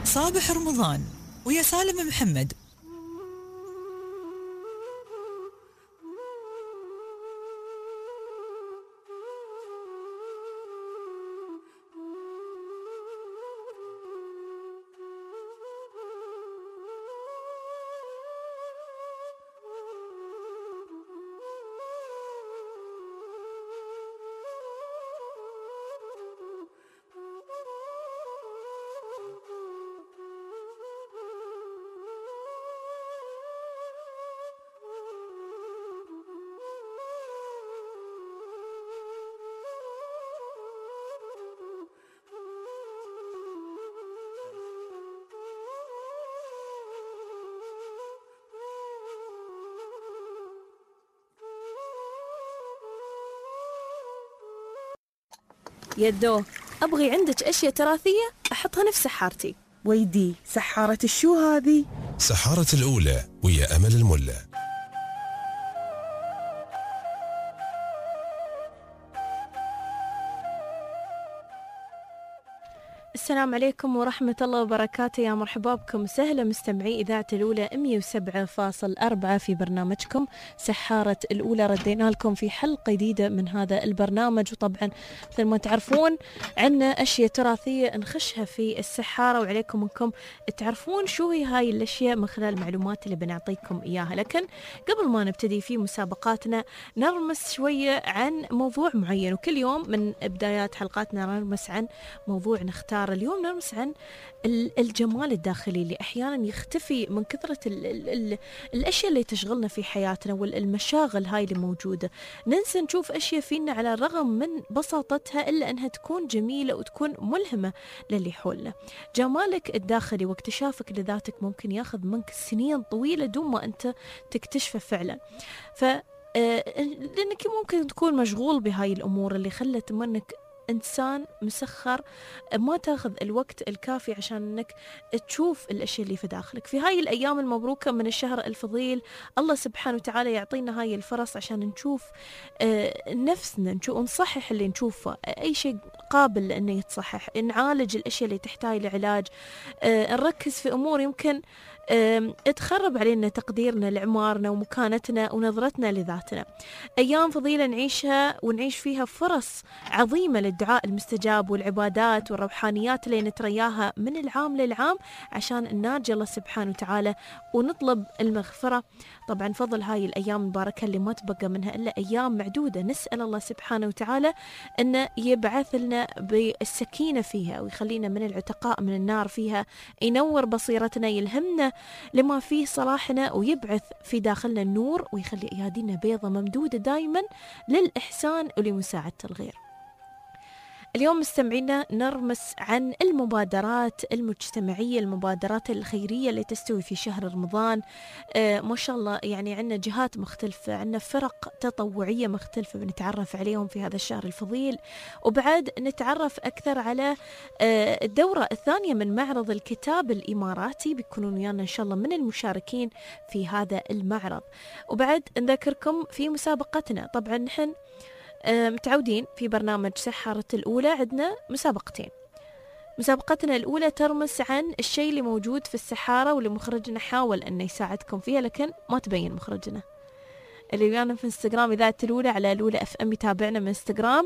صابح رمضان ويا سالم محمد. يدو، أبغي عندك أشياء تراثية أحطها نفس سحارتي. ويدي، سحارة الشو هذه؟ سحارة الأولى ويا أمل الملا. السلام عليكم ورحمة الله وبركاته، يا مرحبا بكم سهلا مستمعي إذاعة الأولى 107.4 في برنامجكم سحارة الأولى. ردينا لكم في حلقة جديدة من هذا البرنامج، وطبعا مثل ما تعرفون عنا أشياء تراثية نخشها في السحارة، وعليكم أنكم تعرفون شو هي هاي الأشياء من خلال المعلومات اللي بنعطيكم إياها. لكن قبل ما نبتدي في مسابقاتنا نرمس شوية عن موضوع معين، وكل يوم من بدايات حلقاتنا نرمس عن موضوع نختار. اليوم نرمس عن الجمال الداخلي اللي أحيانا يختفي من كثرة الأشياء اللي تشغلنا في حياتنا والمشاغل هاي اللي موجودة. ننسى نشوف أشياء فينا على الرغم من بساطتها إلا أنها تكون جميلة وتكون ملهمة للي حولنا. جمالك الداخلي واكتشافك لذاتك ممكن ياخذ منك سنين طويلة دون ما أنت تكتشفه فعلا. لأنك ممكن تكون مشغول بهاي الأمور اللي خلت منك إنسان مسخر، ما تاخذ الوقت الكافي عشان أنك تشوف الأشياء اللي في داخلك. في هاي الأيام المبروكة من الشهر الفضيل الله سبحانه وتعالى يعطينا هاي الفرص عشان نشوف نفسنا، نصحح اللي نشوفه، أي شيء قابل لأنه يتصحح، نعالج الأشياء اللي تحتاج لعلاج، نركز في أمور يمكن تخرب علينا تقديرنا لعمارنا ومكانتنا ونظرتنا لذاتنا. أيام فضيلة نعيشها ونعيش فيها فرص عظيمة للدعاء المستجاب والعبادات والروحانيات اللي نترياها من العام للعام عشان نناجي الله سبحانه وتعالى ونطلب المغفرة. طبعا فضل هاي الأيام المباركة اللي ما تبقى منها إلا أيام معدودة، نسأل الله سبحانه وتعالى أن يبعث لنا بالسكينة فيها ويخلينا من العتقاء من النار فيها، ينور بصيرتنا، يلهمنا لما فيه صلاحنا، ويبعث في داخلنا النور، ويخلي أيادينا بيضة ممدودة دائما للإحسان ولمساعدة الغير. اليوم مستمعينا نرمس عن المبادرات المجتمعية، المبادرات الخيرية اللي تستوي في شهر رمضان. ما شاء الله يعني عندنا جهات مختلفة، عندنا فرق تطوعية مختلفة بنتعرف عليهم في هذا الشهر الفضيل، وبعد نتعرف أكثر على الدورة الثانية من معرض الكتاب الإماراتي، بيكونون ويانا إن شاء الله من المشاركين في هذا المعرض. وبعد نذكركم في مسابقتنا، طبعا نحن متعودين في برنامج سحارة الأولى عندنا مسابقتين. مسابقتنا الأولى ترمس عن الشيء اللي موجود في السحارة واللي مخرجنا حاول أنه يساعدكم فيها لكن ما تبين مخرجنا. اللي ويانا في انستغرام إذاعة الأولى على الأولى FM يتابعنا من انستغرام،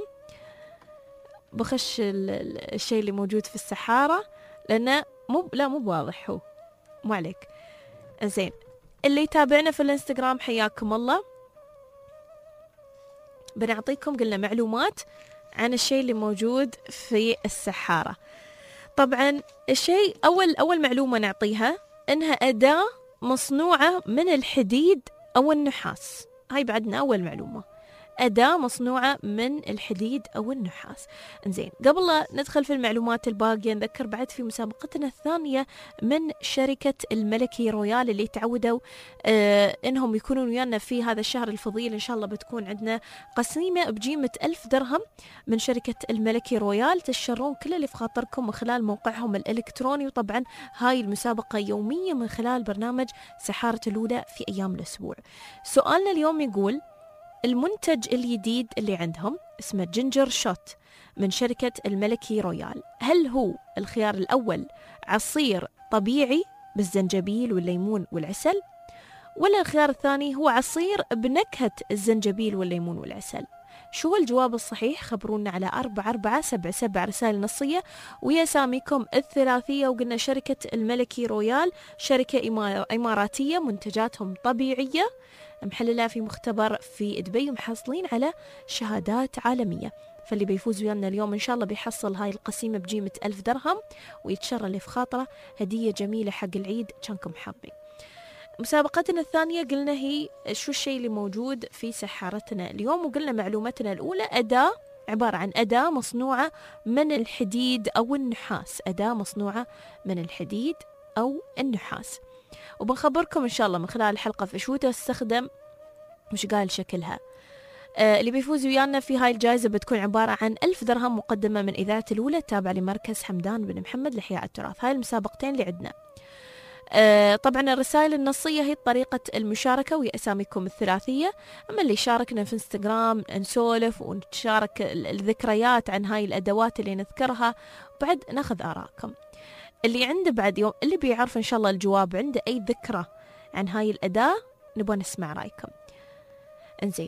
بخش الشيء اللي موجود في السحارة لأنه مو واضح، هو مو عليك. زين، اللي يتابعنا في الانستغرام حياكم الله، بنعطيكم قلنا معلومات عن الشيء اللي موجود في السحارة. طبعا الشيء أول معلومة نعطيها إنها أداة مصنوعة من الحديد أو النحاس. هاي بعدنا أول معلومة، أداة مصنوعة من الحديد أو النحاس. إنزين، قبل لا ندخل في المعلومات الباقية نذكر بعد في مسابقتنا الثانية من شركة الملكي رويال اللي تعودوا إنهم يكونون ويانا في هذا الشهر الفضيل. إن شاء الله بتكون عندنا قسيمة بقيمة 1000 درهم من شركة الملكي رويال، تشترون كل اللي في خاطركم من خلال موقعهم الإلكتروني. وطبعا هاي المسابقة يومية من خلال برنامج سحارة الأولى في أيام الأسبوع. سؤالنا اليوم يقول المنتج الجديد اللي عندهم اسمه جينجر شوت، من شركة الملكي رويال. هل هو الخيار الأول عصير طبيعي بالزنجبيل والليمون والعسل، ولا الخيار الثاني هو عصير بنكهة الزنجبيل والليمون والعسل؟ شو هو الجواب الصحيح؟ خبرونا على 4477 رسائل نصية ويا ساميكم الثلاثية. وقلنا شركة الملكي رويال شركة إماراتية، منتجاتهم طبيعية، محللة في مختبر في دبي، ومحصلين على شهادات عالمية. فاللي بيفوز ويانا اليوم إن شاء الله بيحصل هاي القسيمة بقيمة 1000 درهم، ويتشرى اللي في خاطره هدية جميلة حق العيد كانكم حابين. مسابقتنا الثانية قلنا هي شو الشيء اللي موجود في سحارتنا اليوم، وقلنا معلومتنا الأولى أداة عبارة عن أداة مصنوعة من الحديد أو النحاس، أداة مصنوعة من الحديد أو النحاس. وبنخبركم إن شاء الله من خلال الحلقة في شو تستخدم وش قال شكلها. اللي بيفوز ويانا في هاي الجائزة بتكون عبارة عن 1000 درهم مقدمة من إذاعة الأولى التابعة لمركز حمدان بن محمد لإحياء التراث. هاي المسابقتين اللي عندنا. طبعا الرسائل النصية هي طريقة المشاركة وهي أساميكم الثلاثية. أما اللي شاركنا في انستغرام نسولف ونشارك الذكريات عن هاي الأدوات اللي نذكرها، بعد ناخذ آراءكم. اللي عنده بعد يوم اللي بيعرف إن شاء الله الجواب عنده أي ذكرى عن هاي الأداة نبغى نسمع رأيكم. انزين،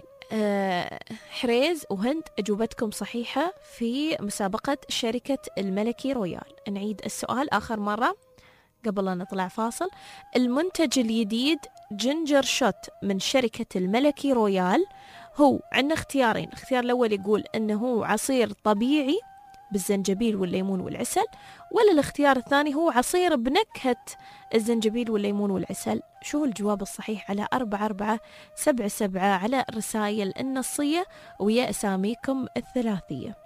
حريز وهند أجوبتكم صحيحة في مسابقة شركة الملكي رويال. نعيد السؤال آخر مرة قبل لا نطلع فاصل. المنتج الجديد جينجر شوت من شركة الملكي رويال هو عندنا اختيارين. الاختيار الأول يقول أنه هو عصير طبيعي بالزنجبيل والليمون والعسل، ولا الاختيار الثاني هو عصير بنكهة الزنجبيل والليمون والعسل؟ شو الجواب الصحيح؟ على 4477 على الرسائل النصية ويا أساميكم الثلاثية.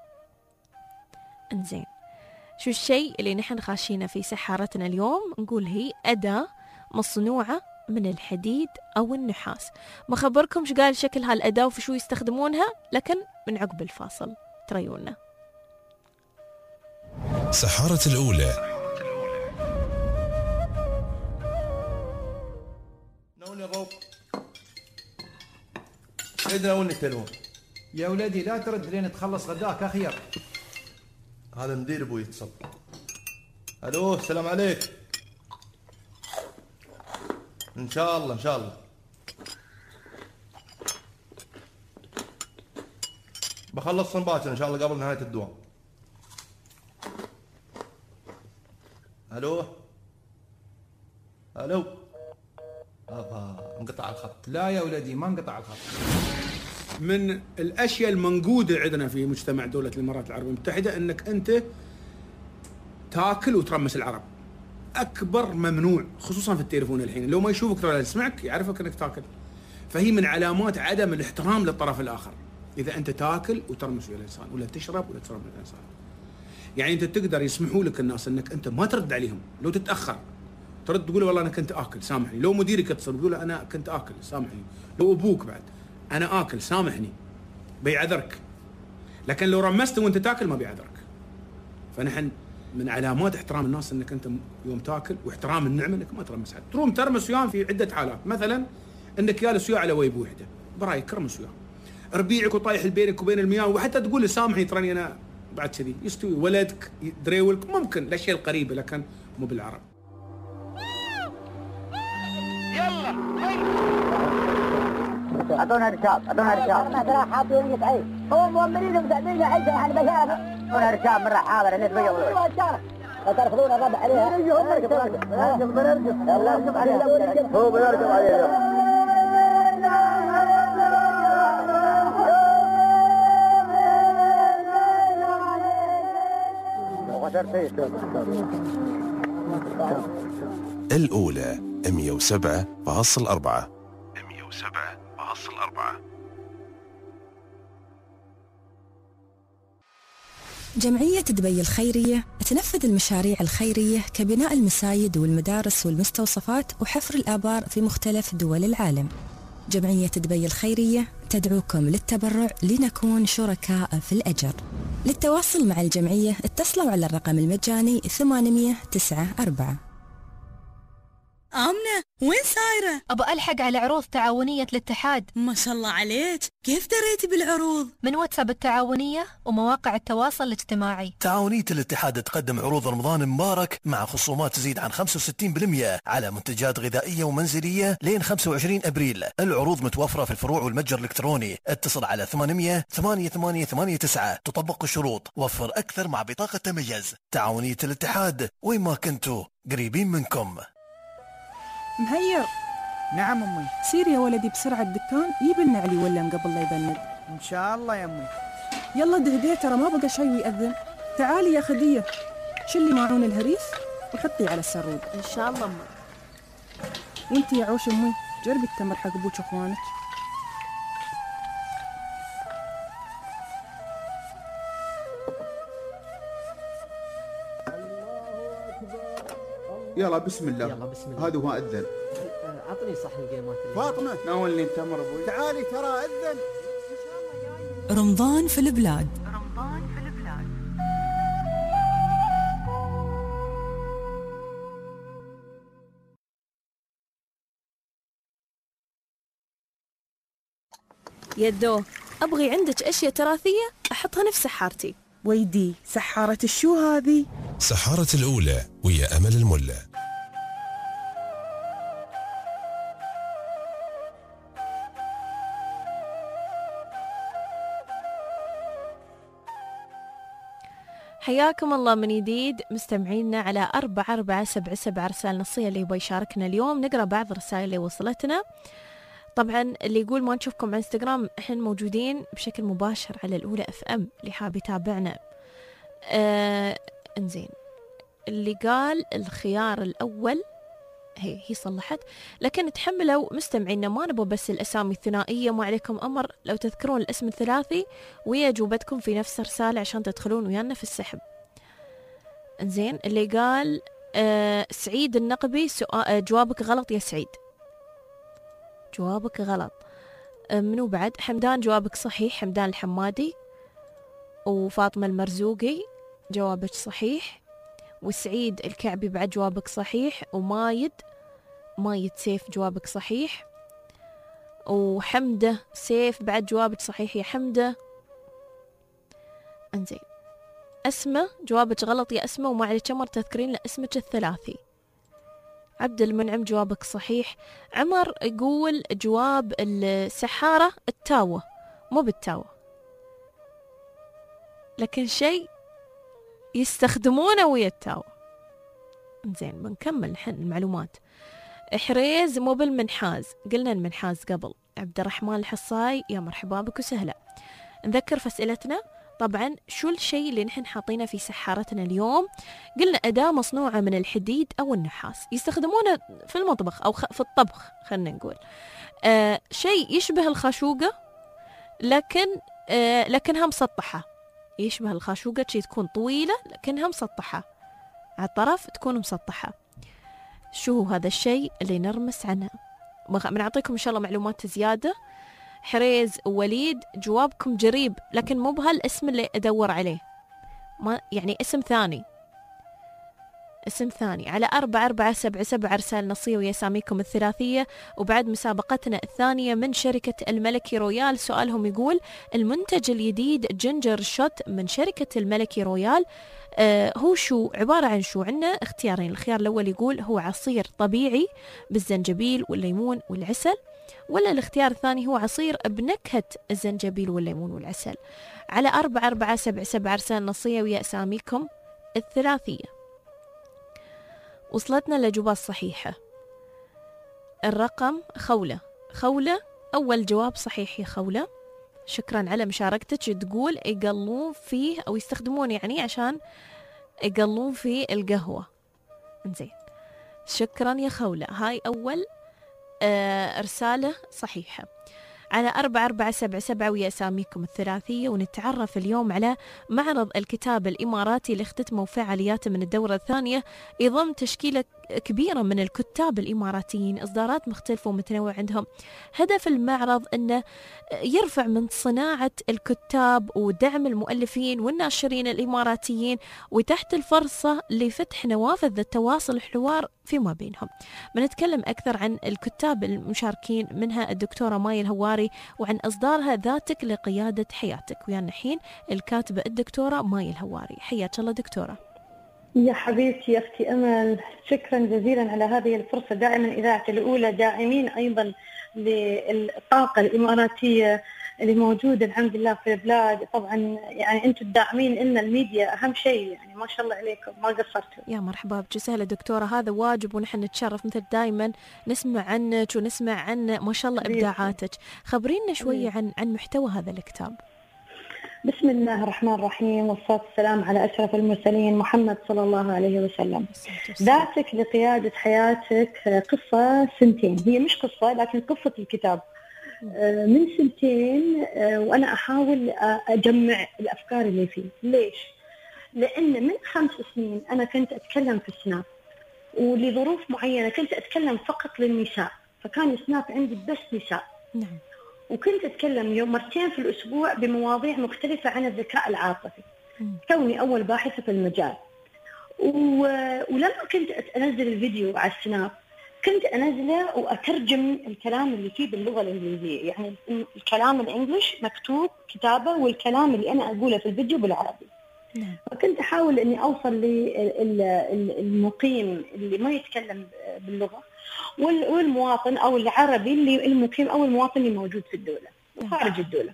انزين، شو الشيء اللي نحن خاشينا في سحارتنا اليوم؟ نقول هي أداة مصنوعة من الحديد أو النحاس. ما خبركم شو قال شكل هالأداة وفي شو يستخدمونها، لكن من عقب الفاصل تريونا. سحارة الأولى. نوني الروب عندنا وني التلفون. يا ولدي لا ترد لين تخلص غداك أخير. هذا مدير ابوي يتصل. الو السلام عليك. ان شاء الله ان شاء الله. بخلص باكر ان شاء الله قبل نهاية الدوام. الو الو انقطع الخط. لا يا ولدي ما انقطع الخط. من الاشياء المنقوده عندنا في مجتمع دوله الامارات العربيه المتحده انك انت تاكل وترمس العرب. اكبر ممنوع، خصوصا في التليفون الحين، لو ما يشوفك ولا يسمعك يعرفك انك تاكل. فهي من علامات عدم الاحترام للطرف الاخر اذا انت تاكل وترمس ويا الانسان، ولا تشرب ولا تشرب من الانسان. يعني انت تقدر يسمحوا لك الناس انك انت ما ترد عليهم، لو تتاخر ترد تقول والله انا كنت اكل سامحني. لو مديرك يتصل يقول انا كنت اكل سامحني. لو ابوك بعد انا اكل سامحني بيعذرك. لكن لو رمسته وانت تاكل ما بيعذرك. فنحن من علامات احترام الناس انك انت يوم تاكل واحترام النعمه انك ما ترمس حد. تروم ترمس وياه في عده حالات، مثلا انك جالس وياه على ويب وحده برايك رمس وياه. ربيعك وطايح بينك وبين المياه، وحتى تقول له سامحني تراني انا بعد كذي يستوي ولدك دريولك، ممكن الاشياء القريبه لكن مو بالعرب. يلا اعطونا ركاب اعطونا ركاب. ما ترى حاطين لك عيش، هم مؤمنين ومساعدين عيشه احنا بشارة. اعطونا ركاب من رحاله اللي تبيض. لا ترفضون الربع عليها. نركب يلا نركب عليها. هو بيركب عليها. الأولى 107.4. جمعية دبي الخيرية تنفذ المشاريع الخيرية كبناء المساجد والمدارس والمستوصفات وحفر الآبار في مختلف دول العالم. جمعية دبي الخيرية تدعوكم للتبرع لنكون شركاء في الأجر. للتواصل مع الجمعية اتصلوا على الرقم المجاني 894. آمنة وين سايرة؟ أبى ألحق على عروض تعاونية الاتحاد. ما شاء الله عليك، كيف دريتي بالعروض؟ من واتساب التعاونية ومواقع التواصل الاجتماعي. تعاونية الاتحاد تقدم عروض رمضان مبارك مع خصومات تزيد عن 65% على منتجات غذائية ومنزلية لين 25 أبريل. العروض متوفرة في الفروع والمتجر الإلكتروني. اتصل على 800-8889. تطبق الشروط. وفر أكثر مع بطاقة تميز. تعاونية الاتحاد، وين ما كنتوا قريبين منكم. مهير. نعم أمي. سير يا ولدي بسرعة الدكان، يجيب لنا علي ولا قبل لا يبند. إن شاء الله يا أمي. يلا دهديه، ترى ما بقى شيء ويأذن. تعالي يا خدية، شلي معون الهريس وحطي على السرود. إن شاء الله أمي. وانتي يا عوش أمي جربي التمر حق أبوك وأخوانك. يلا بسم الله. يلا بسم الله. هذا هو أذن. أعطني صحن الجيمات. فاطمة ناولني التمر أبوي. تعالي ترى أذن. رمضان في البلاد. يدو، أبغي عندك أشياء تراثية أحطها نفس سحارتي. ويدي، سحارة الشو هذه؟ سحارة الأولى ويا أمل الملا. حياكم الله من جديد مستمعينا على 4477 رسالة نصية اللي يبغى يشاركنا اليوم. نقرأ بعض الرسائل اللي وصلتنا. طبعا اللي يقول ما نشوفكم على انستغرام، احنا موجودين بشكل مباشر على الأولى FM اللي حاب يتابعنا. انزين، اللي قال الخيار الأول هي صلحت، لكن تحملوا مستمعينا ما نبغى بس الأسامي الثنائية، ما عليكم أمر لو تذكرون الاسم الثلاثي ويا أجوبتكم في نفس الرسالة عشان تدخلون ويانا في السحب. انزين، اللي قال سعيد النقبي، جوابك غلط يا سعيد، جوابك غلط. منو بعد؟ حمدان جوابك صحيح، حمدان الحمادي. وفاطمة المرزوقي جوابك صحيح. وسعيد الكعبي بعد جوابك صحيح. ومايد سيف جوابك صحيح. وحمدة سيف بعد جوابك صحيح يا حمدة. انزين، أسمة جوابك غلط يا أسمة، وما عليك أمر تذكرين لاسمك الثلاثي. عبد المنعم جوابك صحيح. عمر يقول جواب السحارة التاوة، مو بالتاوة لكن شيء يستخدمونه ويا التاوة. زين، بنكمل الحين المعلومات. حريز مو بالمنحاز، قلنا المنحاز قبل. عبد الرحمن الحصاي يا مرحبا بك وسهلا. نذكر في أسئلتنا. طبعا شو الشيء اللي نحن حاطينه في سحارتنا اليوم؟ قلنا أداة مصنوعة من الحديد أو النحاس، يستخدمونه في المطبخ أو في الطبخ، خلنا نقول شيء يشبه الخاشوقة لكنها مسطحة. يشبه الخاشوقة، شيء تكون طويلة لكنها مسطحة على الطرف، تكون مسطحة. شو هذا الشيء اللي نرمس عنه؟ بنعطيكم إن شاء الله معلومات زيادة. حريز ووليد جوابكم جريب، لكن مو بهالاسم اللي أدور عليه، ما يعني اسم ثاني على 4477 رسالة نصية ويا أساميكم الثلاثية. وبعد مسابقتنا الثانية من شركة الملكي رويال، سؤالهم يقول المنتج الجديد جينجر شوت من شركة الملكي رويال هو شو؟ عبارة عن شو؟ عندنا اختيارين. الخيار الأول يقول هو عصير طبيعي بالزنجبيل والليمون والعسل، ولا الاختيار الثاني هو عصير بنكهة الزنجبيل والليمون والعسل. على 4477 رسالة نصية ويا أساميكم الثلاثية. وصلتنا الإجابة الصحيحة. الرقم خولة أول جواب صحيح يا خولة، شكرا على مشاركتك. تقول يقلون فيه أو يستخدمون يعني عشان يقلون فيه القهوة. انزين، شكرا يا خولة، هاي أول رسالة صحيحة. على 4477 ويا أساميكم الثلاثية. ونتعرف اليوم على معرض الكتاب الإماراتي اللي اختتموا فعالياته من الدورة الثانية، يضم تشكيلة كبيرة من الكتاب الإماراتيين، إصدارات مختلفة ومتنوعة عندهم. هدف المعرض أنه يرفع من صناعة الكتاب ودعم المؤلفين والناشرين الإماراتيين، وتحت الفرصة لفتح نوافذ التواصل والحوار فيما بينهم. بنتكلم أكثر عن الكتاب المشاركين منها الدكتورة ماي الهواري وعن إصدارها ذاتك لقيادة حياتك. ويانا الحين الكاتبة الدكتورة ماي الهواري. حياك الله دكتورة. يا حبيبتي يا أختي أمل، شكرا جزيلا على هذه الفرصة. دائما إذاعة الأولى داعمين أيضا للطاقة الإماراتية اللي موجودة الحمد لله في البلاد. طبعا يعني أنتم الداعمين إن الميديا أهم شيء، يعني ما شاء الله عليكم ما قصرتوا. يا مرحبا بك سهلة دكتورة، هذا واجب ونحن نتشرف مثل دائما نسمع عنك ونسمع عن ما شاء الله إبداعاتك. خبرينا شوية عن محتوى هذا الكتاب. بسم الله الرحمن الرحيم، والصلاة والسلام على أشرف المرسلين محمد صلى الله عليه وسلم. ذاتك لقيادة حياتك قصة سنتين، هي مش قصة لكن قصة الكتاب من سنتين، وأنا أحاول أجمع الأفكار اللي فيه. ليش؟ لأن من 5 سنين أنا كنت أتكلم في السناب، ولظروف معينة كنت أتكلم فقط للنساء، فكان السناب عندي بس نساء. نعم. وكنت أتكلم مرتين في الأسبوع بمواضيع مختلفة عن الذكاء العاطفي. كوني أول باحثة في المجال. ولما كنت أنزل الفيديو على السناب كنت أنزله وأترجم الكلام اللي فيه باللغة الإنجليزية، يعني الكلام الإنجليش مكتوب كتابة والكلام اللي أنا أقوله في الفيديو بالعربي. فكنت أحاول أني أوصل للمقيم اللي ما يتكلم باللغة والمواطن أو العربي اللي المقيم أو المواطن اللي موجود في الدولة وخارج الدولة.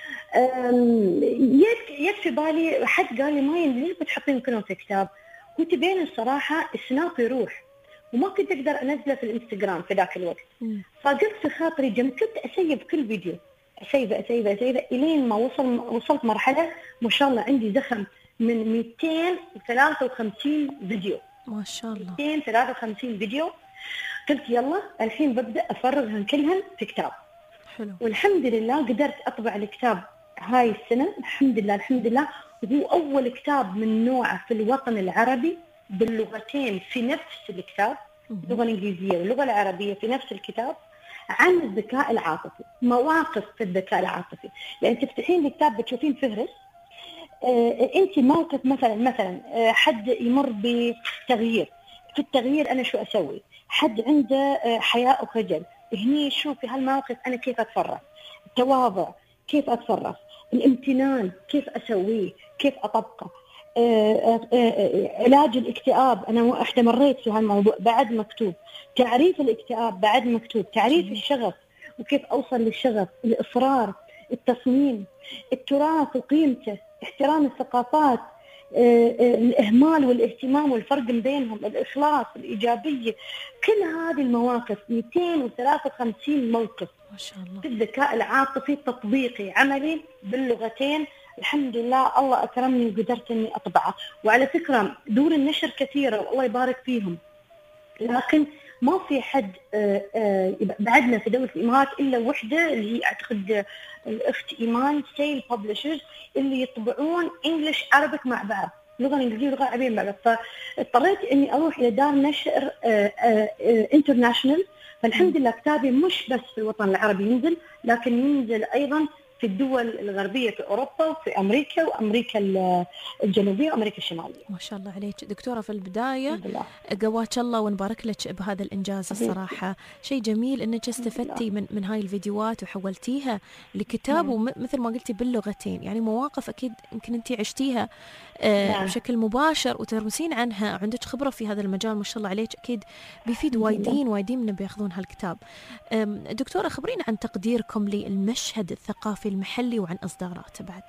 يكفي بالي حد قال لي ما ليش بتحطين كلهم في كتاب؟ قلت بين الصراحة السناب يروح وما كنت أقدر أنزله في الإنستغرام في ذاك الوقت. فقلت في خاطري كنت أسيب كل فيديو أسيبه إلين ما وصلت مرحلة ما شاء الله عندي زخم من 253 فيديو. ما شاء الله 253 فيديو. قلت يلا الحين ببدأ أفرغهم كلهم في كتاب. حلو. والحمد لله قدرت أطبع الكتاب هاي السنة الحمد لله، وهو أول كتاب من نوعه في الوطن العربي باللغتين في نفس الكتاب، اللغة الإنجليزية واللغة العربية في نفس الكتاب، عن الذكاء العاطفي، مواقف في الذكاء العاطفي. يعني تفتحين الكتاب بتشوفين فهرس، أنت موقف مثلا حد يمر بتغيير، في التغيير أنا شو أسوي؟ حد عنده حياء وخجل، هني شوفي هالموقف أنا كيف أتصرف، التواضع كيف أتصرف، الامتنان كيف أسويه، كيف أطبقه، علاج الاكتئاب أنا مريت في هالموضوع بعد مكتوب، تعريف الاكتئاب بعد مكتوب، تعريف الشغف وكيف أوصل للشغف، الإصرار، التصميم، التراث وقيمته، احترام الثقافات، الإهمال والاهتمام والفرق بينهم، الإخلاص، الإيجابية، كل هذه المواقف 253 موقف ما شاء الله في الذكاء العاطفي تطبيقي عملي باللغتين. الحمد لله الله أكرمني وقدرت إني أطبعه. وعلى فكرة دور النشر كثيرة والله يبارك فيهم، لكن ما في حد بعدنا في دولة الإمارات إلا وحدة اللي هي أعتقد الأخت إيمان سيل ببلشرز اللي يطبعون إنجليش عربيك مع بعض، لغة إنجليزية ولغة عربية مع بعض. فاضطريت إني أروح إلى دار نشر انترناشنال. فالحمد لله كتابي مش بس في الوطن العربي ينزل، لكن ينزل أيضا في الدول الغربية في أوروبا وفي أمريكا وأمريكا الجنوبية وأمريكا الشمالية. ما شاء الله عليك دكتورة. في البداية قواك الله ونبارك لك بهذا الإنجاز. الصراحة شيء جميل أنك استفدتي من هاي الفيديوهات وحولتيها لكتاب، ومثل ما قلتي باللغتين، يعني مواقف أكيد يمكن أنت عشتيها بشكل مباشر وترمسين عنها، عندك خبرة في هذا المجال ما شاء الله عليك، أكيد بيفيد وايدين من بياخذون هالكتاب. دكتورة خبرين عن تقديركم للمشهد الثقافي المحلي وعن إصداراته بعد.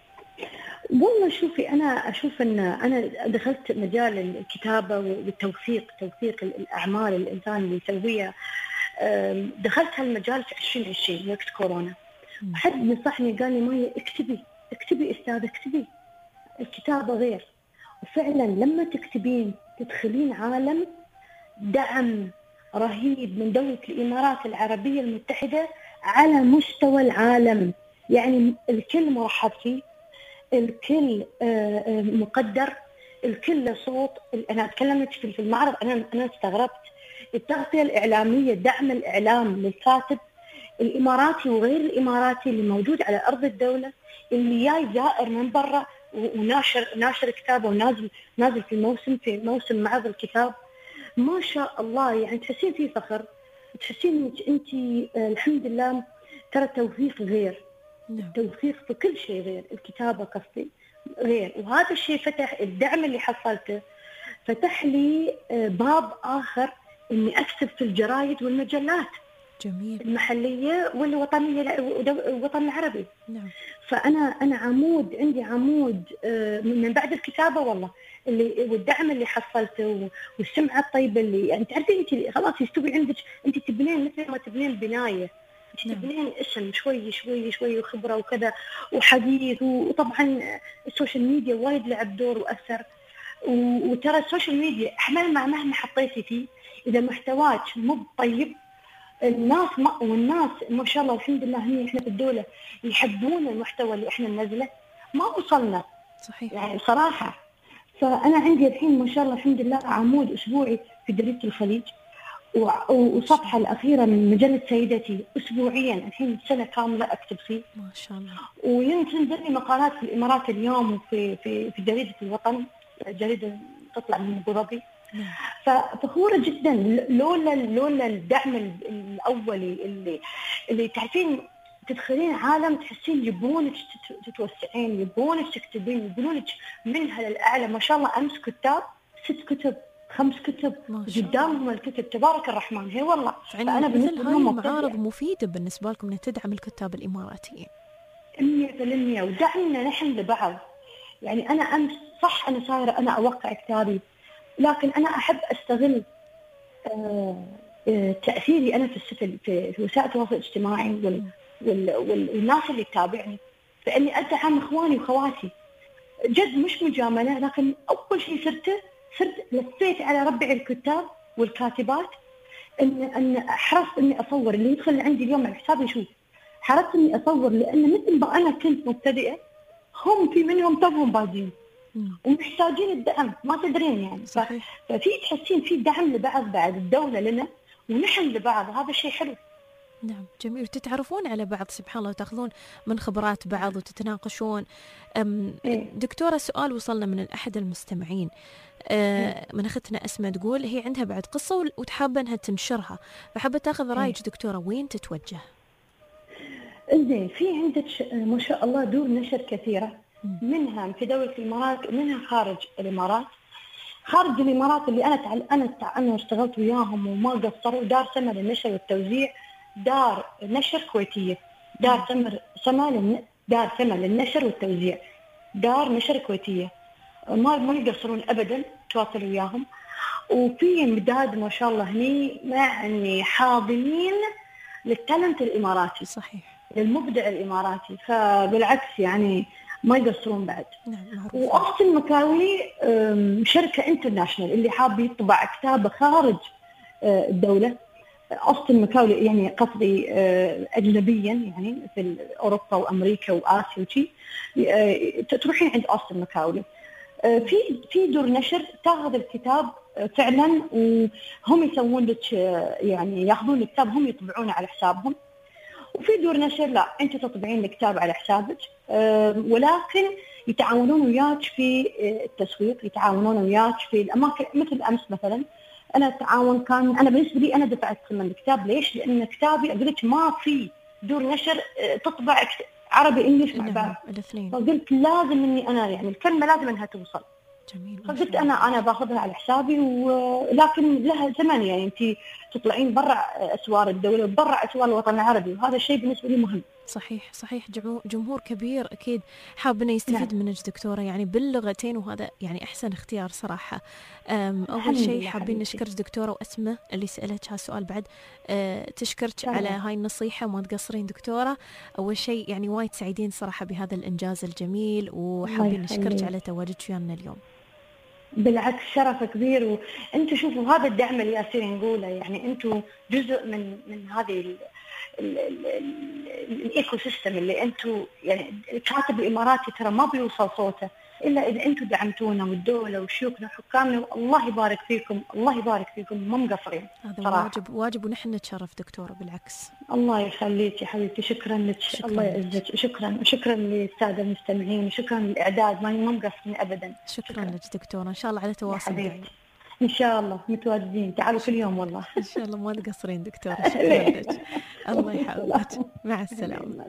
والله شوفي أنا أشوف أن أنا دخلت مجال الكتابة والتوثيق، توثيق الأعمال الإنسان اللي يسويها. دخلت هالمجال في 2020 وقت كورونا. حد نصحني قال لي ماي اكتبي أستاذ اكتبي، الكتابة غير. وفعلا لما تكتبين تدخلين عالم دعم رهيب من دولة الإمارات العربية المتحدة على مستوى العالم. يعني الكل مرحب فيه، الكل مقدر، الكل له صوت. أنا تكلمت في المعرض، أنا استغربت التغطية الإعلامية، دعم الإعلام للكاتب الإماراتي وغير الإماراتي اللي موجود على أرض الدولة، اللي جاي زائر من برا وناشر كتابه ونازل في موسم معرض الكتاب. ما شاء الله، يعني تحسين في فخر، تحسين انك انت الحمد لله. ترى التوفيق غير، التوفيق في كل شيء غير، الكتابة قصدي غير. وهذا الشيء فتح الدعم اللي حصلته، فتح لي باب آخر إني أكتب في الجرايد والمجلات جميل المحلية والوطنية والوطن العربي. نعم. فأنا عمود، عندي عمود من بعد الكتابة والله، اللي والدعم اللي حصلته والسمعة الطيبة اللي يعني تعرفين أنت خلاص يستوي عندك، أنت تبنين مثل ما تبنين بناية، تبنين اسم شوي شوي شوي وخبرة وكذا وحديث. وطبعا السوشيال ميديا وايد لعب دور وأثر. وترى السوشيال ميديا مهما حطيتي فيه، إذا محتواك مو طيب الناس والناس ما شاء الله الحمد لله هني احنا في الدولة يحبون المحتوى اللي احنا ننزله، ما وصلنا صحيح يعني صراحة. فأنا عندي الحين ما شاء الله الحمد لله عمود أسبوعي في جريدة الخليج، وصفحة الأخيرة من مجلة سيدتي أسبوعيا الحين سنة كاملة أكتب فيه ما شاء الله. وينزل لي مقالات في الإمارات اليوم وفي جريدة الوطن، جريدة تطلع من أبو ظبي. ففخورة جدا لولا الدعم الأولي اللي تعرفين تدخلين عالم تحسين يبونك تتوسعين، يبونك تكتبين، يبونك منها للأعلى. ما شاء الله أمس كتاب 6 كتب 5 كتب قدامهم الكتب، تبارك الرحمن. هي والله فأنا مثل هاي المعارض مفيدة بالنسبة لكم أن تدعم الكتاب الإماراتيين 100%، ودعمنا نحن لبعض. يعني أنا أمس صح أنا صايرة أنا أوقع كتابي، لكن أنا أحب أستغل تأثيري أنا في وسائل التواصل الاجتماعي والناس اللي تتابعني، فإني أدعم إخواني وخواتي. جد مش مجاملة، لكن أول شيء صرت لفيت على ربع الكتاب والكاتبات أن حرصت إني أصور اللي يدخل عندي اليوم على حسابي. يشوف حرصت إني أصور، لأن مثل ما أنا كنت مبتدئة هم في منهم توهم بادين ومحتاجين الدعم، ما تدرين يعني. ففي تحسين في دعم لبعض بعد، الدولة لنا ونحن لبعض، هذا الشيء حلو. نعم جميل، وتتعرفون على بعض سبحان الله وتاخذون من خبرات بعض وتتناقشون. دكتورة سؤال وصلنا من أحد المستمعين، من أختنا أسماء تقول هي عندها بعد قصة وتحابة أنها تنشرها، فحابة تاخذ رأيك دكتورة وين تتوجه؟ زين، في عندك ما شاء الله دور نشر كثيرة، منها في دولة الإمارات ومنها خارج الإمارات. خارج الإمارات اللي أنا اشتغلت وياهم وما قصروا، دار سما للنشر والتوزيع، دار نشر كويتية، دار سما للنشر والتوزيع، دار نشر كويتية، ما يقصرون أبدا، تواصل وياهم. وفي امداد ما شاء الله هني يعني حاضنين للتالنت الإماراتي، صحيح، للمبدع الإماراتي، فبالعكس يعني ما يقصرون بعد. نعم. وأوستن مكاوي شركة انترناشنال، اللي حاب يطبع كتابة خارج الدولة. أوستن مكاوي يعني قصدي أجنبيا، يعني في أوروبا وأمريكا وآسيا وشي، تروحين عند أوستن مكاوي. في دور نشر تاخذ الكتاب فعلا، وهم يسوون لك يعني ياخذون الكتاب هم يطبعونه على حسابهم. وفي دور نشر لا، انت تطبعين الكتاب على حسابك، ولكن يتعاونون وياك في التسويق، يتعاونون وياك في الاماكن. مثل امس مثلا انا التعاون كان، انا بالنسبه لي انا دفعت ثمن الكتاب. ليش؟ لان كتابي اقول لك ما في دور نشر تطبع عربي انجليش مع بعض الاثنين، فقلت لازم اني انا يعني الكلمه لازم انها توصل. جميل. فقلت انا باخذها على حسابي، ولكن لها زمن، يعني انت تطلعين برا اسوار الدوله وبرا اسوار الوطن العربي، وهذا الشيء بالنسبه لي مهم. صحيح جمهور كبير اكيد حاب انه يستفيد منك دكتوره، يعني باللغتين، وهذا يعني احسن اختيار صراحه. اول شيء حابين نشكرك دكتوره، واسمه اللي سالتك هالسؤال بعد تشكرك على هاي النصيحه، وما تقصرين دكتوره. اول شيء يعني وايد سعيدين صراحه بهذا الانجاز الجميل، وحابين نشكرك على تواجدك ويانا اليوم. بالعكس شرف كبير. وانتم شوفوا هذا الدعم اللي ياسين نقوله، يعني انتم جزء من هذه الايكو سيستم اللي انتم، يعني الكاتب الاماراتي ترى ما بيوصل صوته الا اذا انتم دعمتونا، والدوله وشيوخنا وحكامنا، الله يبارك فيكم، الله يبارك فيكم، ما مقصرين. هذا واجب ونحن نتشرف دكتوره، بالعكس. الله يخليك يا حبيبتي، شكرا لك، الله يعزك، شكرا للساده المستمعين، وشكرا للاعداد، ما مقصرين ابدا. شكرا لك دكتوره، ان شاء الله على تواصل. إن شاء الله متواجدين، تعالوا كل يوم والله. إن شاء الله ما تقصرين دكتورة، شكرا لك. الله يحفظك، مع السلامة.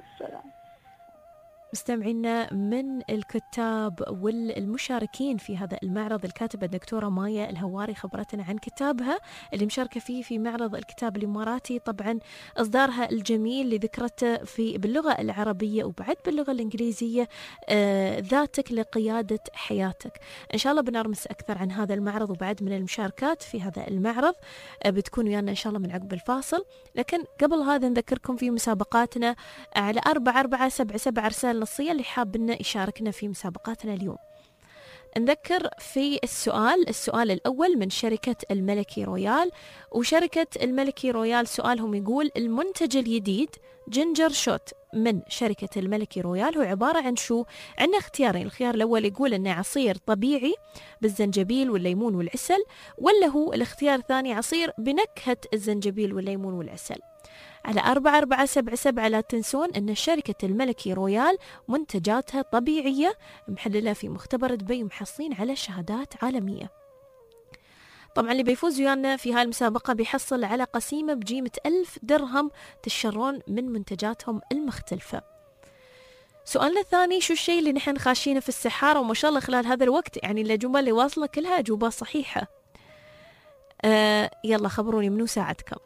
مستمعينا، من الكتاب والمشاركين في هذا المعرض الكاتبة الدكتورة مايا الهواري خبرتنا عن كتابها اللي مشاركة فيه في معرض الكتاب الإماراتي، طبعا إصدارها الجميل اللي ذكرته باللغة العربية وبعد باللغة الإنجليزية، ذاتك لقيادة حياتك. إن شاء الله بنرمس أكثر عن هذا المعرض وبعد من المشاركات في هذا المعرض بتكون ويانا إن شاء الله من عقب الفاصل. لكن قبل هذا نذكركم في مسابقاتنا على 4477 رسالة نصية اللي حاب إنه يشاركنا في مسابقاتنا اليوم. نذكر في السؤال الأول من شركة الملكي رويال، وشركة الملكي رويال سؤالهم يقول: المنتج الجديد جينجر شوت من شركة الملكي رويال هو عبارة عن شو؟ عندنا اختيارين. الخيار الأول يقول إنه عصير طبيعي بالزنجبيل والليمون والعسل، ولا هو الاختيار الثاني عصير بنكهة الزنجبيل والليمون والعسل. على 4477 لا تنسون أن شركة الملكي رويال منتجاتها طبيعية محللة في مختبر دبي، محصلين على شهادات عالمية. طبعا اللي بيفوز ويانا في هاي المسابقة بيحصل على قسيمة بقيمة 1000 درهم تشترون من منتجاتهم المختلفة. سؤالنا الثاني: شو الشيء اللي نحن خاشينه في السحارة وما شاء الله خلال هذا الوقت يعني الأجوبة اللي واصلة كلها أجوبة صحيحة؟ يلا خبروني منو ساعدكم.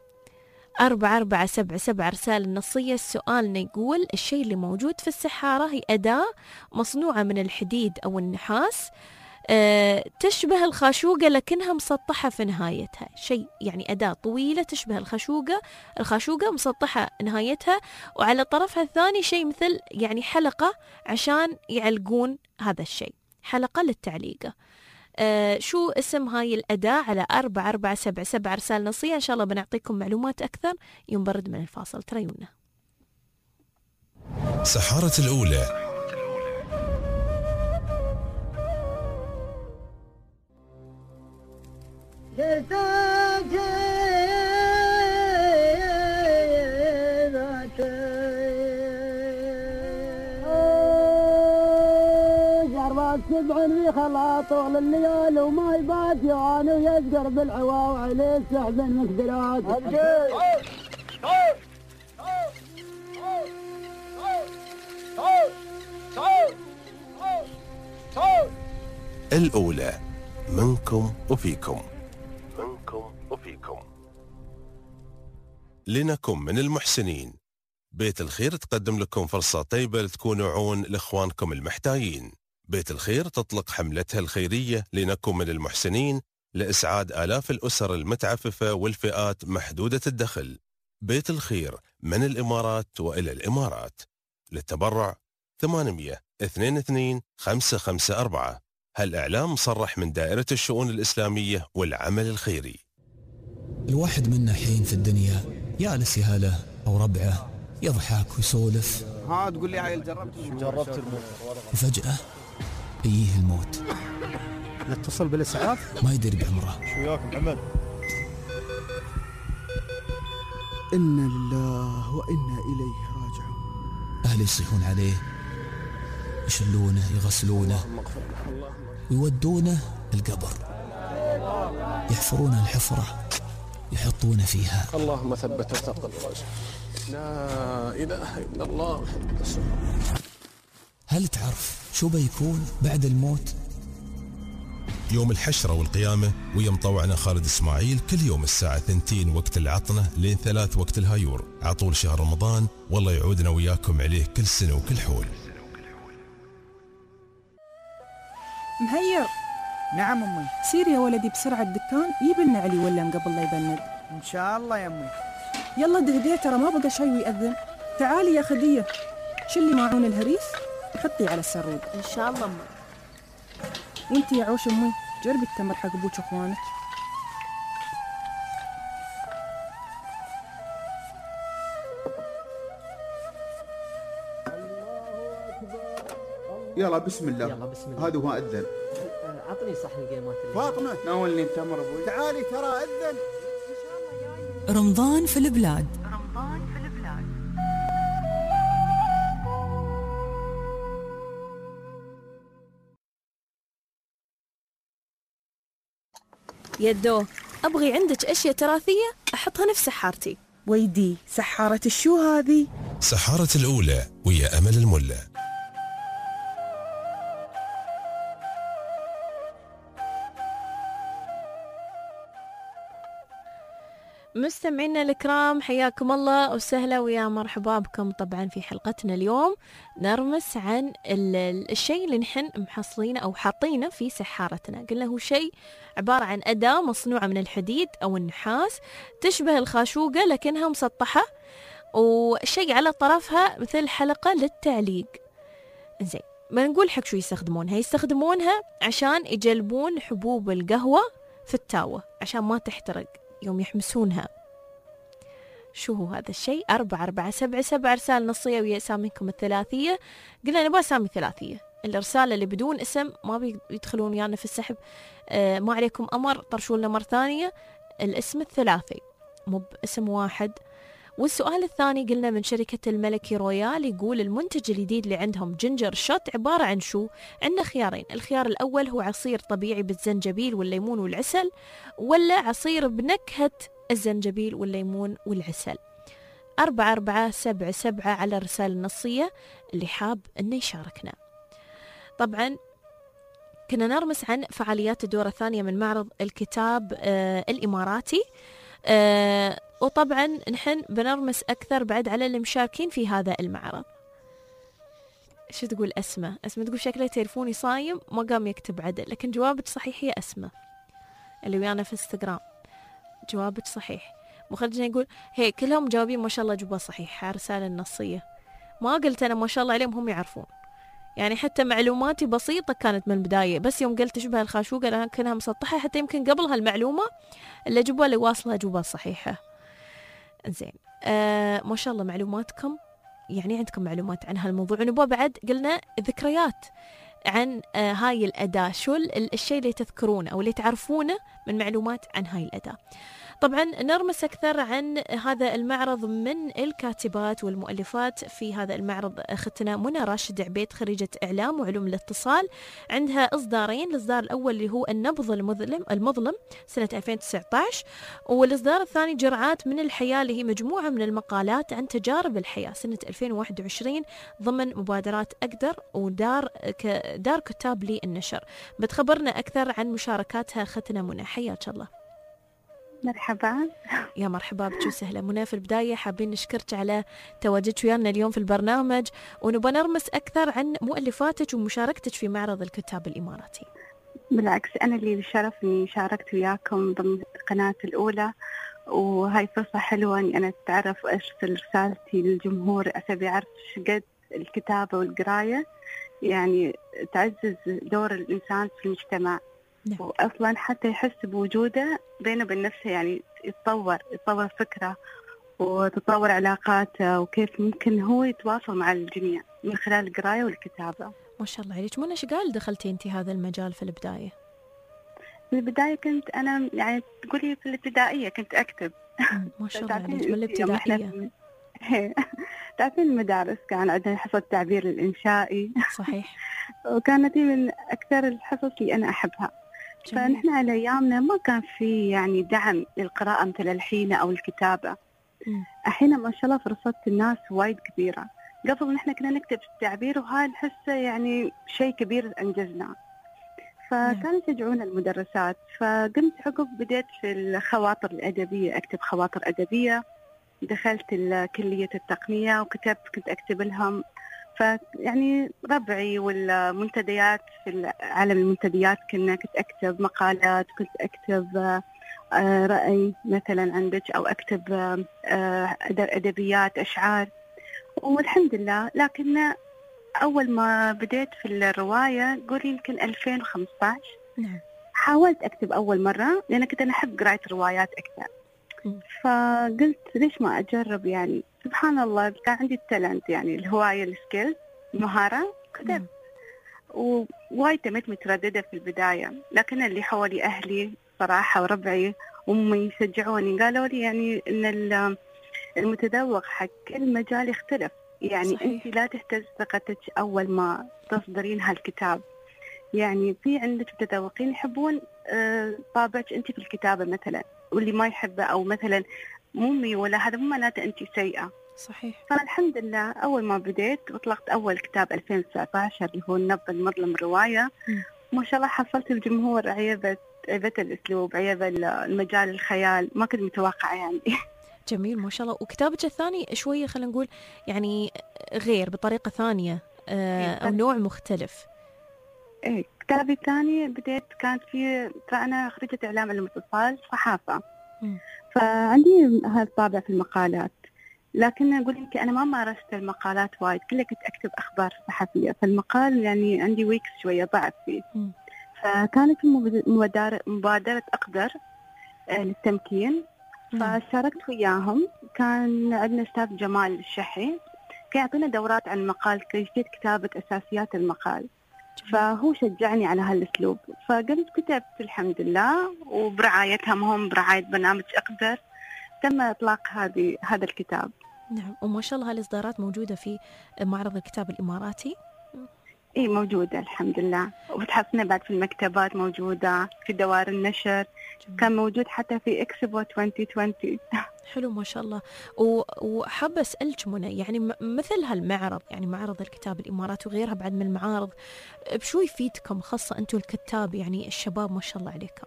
4477 رسالة نصية. سؤالنا يقول: الشيء اللي موجود في السحارة هي أداة مصنوعة من الحديد أو النحاس، تشبه الخاشوقة لكنها مسطحة في نهايتها. شيء يعني أداة طويلة تشبه الخاشوقة مسطحة نهايتها، وعلى طرفها الثاني شيء مثل يعني حلقة عشان يعلقون هذا الشيء، حلقة للتعليقة. شو اسم هاي الأداة؟ على 4477 رسالة نصية. إن شاء الله بنعطيكم معلومات أكثر يوم برد من الفاصل. تريونا سحارة الأولى. سبعين في خلاط طول الليال وما يبات يوان ويسقر بالعوا وعليه السحب المقدرات. الأولى منكم وفيكم. لنكن من المحسنين. بيت الخير تقدم لكم فرصة طيبة لتكونوا عون لإخوانكم المحتاجين. بيت الخير تطلق حملتها الخيرية لنكن من المحسنين لإسعاد آلاف الأسر المتعففة والفئات محدودة الدخل. بيت الخير من الإمارات وإلى الإمارات. للتبرع 800-22-554. هالإعلام مصرح من دائرة الشؤون الإسلامية والعمل الخيري. الواحد منا حين في الدنيا يالس يهاله أو ربعه يضحك ويسولف، تقول لي عيل جربت الموت وفجأة يجيه الموت. نتصل بالإسعاف ما يدري بعمره. شو وياك محمد؟ إنا لله وإنا إليه راجعون. أهله يصيحون عليه، يشلونه يغسلونه ويودونه القبر، يحفرون الحفرة يحطون فيها. اللهم ثبت وثقل الرجل. لا إله إلا الله محمد رسول الله. هل تعرف شو بيكون بعد الموت؟ يوم الحشرة والقيامة ويا مطوعنا خالد إسماعيل كل يوم الساعة 2 وقت العطنة لين 3 وقت الهايور عطول شهر رمضان. والله يعودنا وياكم عليه كل سنة وكل حول. مهير. نعم أمي. سير يا ولدي بسرعة الدكان يجيب لنا علي ولا قبل لا يبند. إن شاء الله يا أمي. يلا دهديه ترى ما بقى شيء ويأذن. تعالي يا خدية شلي ماعون الهريس وحطي على السرود. إن شاء الله أمي. وانتي يا عوش أمي جربي التمر حق أبوك أخوانك. يلا بسم الله. هذا هو أذن. عطني صحن القيمات. فاطمة ناولني التمر أبوي. تعالي ترى أذن. رمضان في البلاد. يدو أبغي عندك أشياء تراثية أحطها نفس سحارتي. ويدي سحارة الشو هذه؟ سحارة الأولى ويا أمل الملا. مستمعينا الكرام حياكم الله وسهلا ويا مرحبا بكم. طبعا في حلقتنا اليوم نرمس عن الشيء اللي نحن محصلينه أو حاطينه في سحارتنا. قلنا هو شيء عبارة عن أداة مصنوعة من الحديد أو النحاس تشبه الخاشوقة لكنها مسطحة وشيء على طرفها مثل حلقة للتعليق. زين بنقول حق شو يستخدمونها. يستخدمونها عشان يجلبون حبوب القهوة في التاوة عشان ما تحترق يوم يحمسونها. شو هو هذا الشيء؟ 4477 رسالة نصية ويا أساميكم الثلاثية. قلنا نبغى أسامي ثلاثية. الرسالة اللي بدون اسم ما بيدخلون ويانا في السحب. ما عليكم أمر طرشوا لنا مرة ثانية الاسم الثلاثي مو باسم واحد. والسؤال الثاني قلنا من شركة الملكي رويال يقول المنتج الجديد اللي عندهم جينجر شوت عبارة عن شو؟ عندنا خيارين. الخيار الأول هو عصير طبيعي بالزنجبيل والليمون والعسل ولا عصير بنكهة الزنجبيل والليمون والعسل. 4477 على الرسالة النصية اللي حاب أنه يشاركنا. طبعا كنا نرمس عن فعاليات الدورة الثانية من معرض الكتاب الإماراتي. وطبعا نحن بنرمس أكثر بعد على المشاركين في هذا المعرض. شو تقول أسماء تقول شكله تليفوني صايم ما قام يكتب عدل لكن جوابك صحيح هي أسماء اللي ويانا في انستغرام. جوابك صحيح. مخرجنا يقول هي كلهم جوابين ما شاء الله جوابها صحيح. رسالة النصية ما قلت أنا ما شاء الله عليهم هم يعرفون يعني حتى معلوماتي بسيطة كانت من البداية بس يوم قلت تشبه الخاشوقة لكنها مسطحة حتى يمكن قبل هالمعلومة اللي جوبها اللي واصلها جوبها صحيحة. زين ما شاء الله معلوماتكم يعني عندكم معلومات عن هالموضوع. ونبغى بعد قلنا ذكريات عن هاي الأداة. شو الشيء اللي تذكرونه أو اللي تعرفونه من معلومات عن هاي الأداة. طبعا نرمس أكثر عن هذا المعرض من الكاتبات والمؤلفات في هذا المعرض. أختنا منى راشد عبيد خريجة إعلام وعلوم الاتصال عندها إصدارين. الإصدار الأول اللي هو النبض المظلم سنة 2019 والإصدار الثاني جرعات من الحياة اللي هي مجموعة من المقالات عن تجارب الحياة سنة 2021 ضمن مبادرات أقدر ودار كتاب للنشر. بتخبرنا أكثر عن مشاركاتها أختنا منى. حياك الله. مرحبا. يا مرحبا بك وسهلا منى. في البداية حابين نشكرك على تواجدك ويانا اليوم في البرنامج ونبغى نرمس أكثر عن مؤلفاتك ومشاركتك في معرض الكتاب الإماراتي. بالعكس أنا اللي الشرف إني شاركت وياكم ضمن القناة الأولى وهاي فرصة حلوة إني أنا أتعرف وأرسل رسالتي للجمهور. أبي أعرف شقد الكتابة والقراية يعني تعزز دور الإنسان في المجتمع. وأصلا حتى يحس بوجوده بينه وبين نفسه يعني يتطور فكرة وتطور علاقاته وكيف ممكن هو يتواصل مع الجميع من خلال القراية والكتابة. ما شاء الله عليك. منى شقال دخلتي أنت هذا المجال في البداية؟ في البداية كنت أنا يعني تقولي في الابتدائية كنت أكتب. ما شاء الله عليك من الابتدائية. تعرفين المدارس كان عندنا حصة تعبير الإنشائي. صحيح. وكانت من أكثر الحصص اللي أنا أحبها. فنحن على أيامنا ما كان في يعني دعم للقراءة مثل الحين أو الكتابة. الحين ما شاء الله فرصة الناس وايد كبيرة. قبل نحن كنا نكتب التعبير وهاي نحسه يعني شيء كبير أنجزناه. فكانوا يشجعون المدرسات. فقمت عقب بديت في الخواطر الأدبية أكتب خواطر أدبية. دخلت كلية التقنية كنت أكتب لهم. فيعني ربعي والمنتديات في عالم المنتديات كنت أكتب مقالات كنت أكتب رأي مثلا عندك أو أكتب أدبيات أشعار والحمد لله. لكن أول ما بديت في الرواية قولي يمكن 2015 حاولت أكتب أول مرة لأن كنت أنا أحب قراءة روايات أكثر. فقلت ليش ما أجرب يعني. سبحان الله كان عندي التالنت يعني الهواية السكيل المهارة كتبت ووايد تمت مترددة في البداية. لكن اللي حولي أهلي صراحة وربعي وأمي يشجعوني قالوا لي يعني إن المتذوق حق كل مجال يختلف يعني. صحيح. أنت لا تهتز ثقتك أول ما تصدرين هالكتاب يعني في عندك متذوقين يحبون طابعك أنت في الكتابة مثلا، واللي ما يحبه أو مثلا مو ميولة، هذا مو معناته أنت سيئة. صحيح. فالحمد لله أول ما بديت أطلقت أول كتاب 2019 اللي هو النبض المظلم الرواية. ما شاء الله حصلت الجمهور عيبة الأسلوب، عيبة المجال الخيال، ما كنت متوقعة يعني. جميل ما شاء الله. وكتابك الثاني شوية خلينا نقول يعني غير بطريقة ثانية أو نوع مختلف. إيه كتابي الثاني بديت كانت فأنا خريجة إعلام علوم الاتصال صحافة. فعندي هذا الطابع في المقالات، لكن أقول لك أنا ما مارست المقالات وايد، كلها كنت أكتب أخبار صحفية، فالمقال يعني عندي ويكس شوية ضعف فيه. فكانت مبادرة أقدر للتمكين، فشاركت وياهم. كان عندنا أستاذ جمال الشحي كان يعطينا دورات عن المقال، كيفية كتابة أساسيات المقال، فهو شجعني على هالأسلوب، فقمت كتبت الحمد لله، وبرعايتهم هم برعاية برنامج أقدر تم إطلاق هذا الكتاب. نعم. وما شاء الله هالإصدارات موجودة في معرض الكتاب الإماراتي. إيه موجودة الحمد لله، وتحصلنا بعد في المكتبات، موجودة في دوار النشر. كان موجود حتى في إكسبو 2020. حلو ما شاء الله. وحابة أسألك منى، يعني مثل هالمعرض، يعني معرض الكتاب الإماراتي وغيرها بعد من المعارض، بشو يفيدكم خاصة أنتم الكتاب يعني الشباب ما شاء الله عليكم؟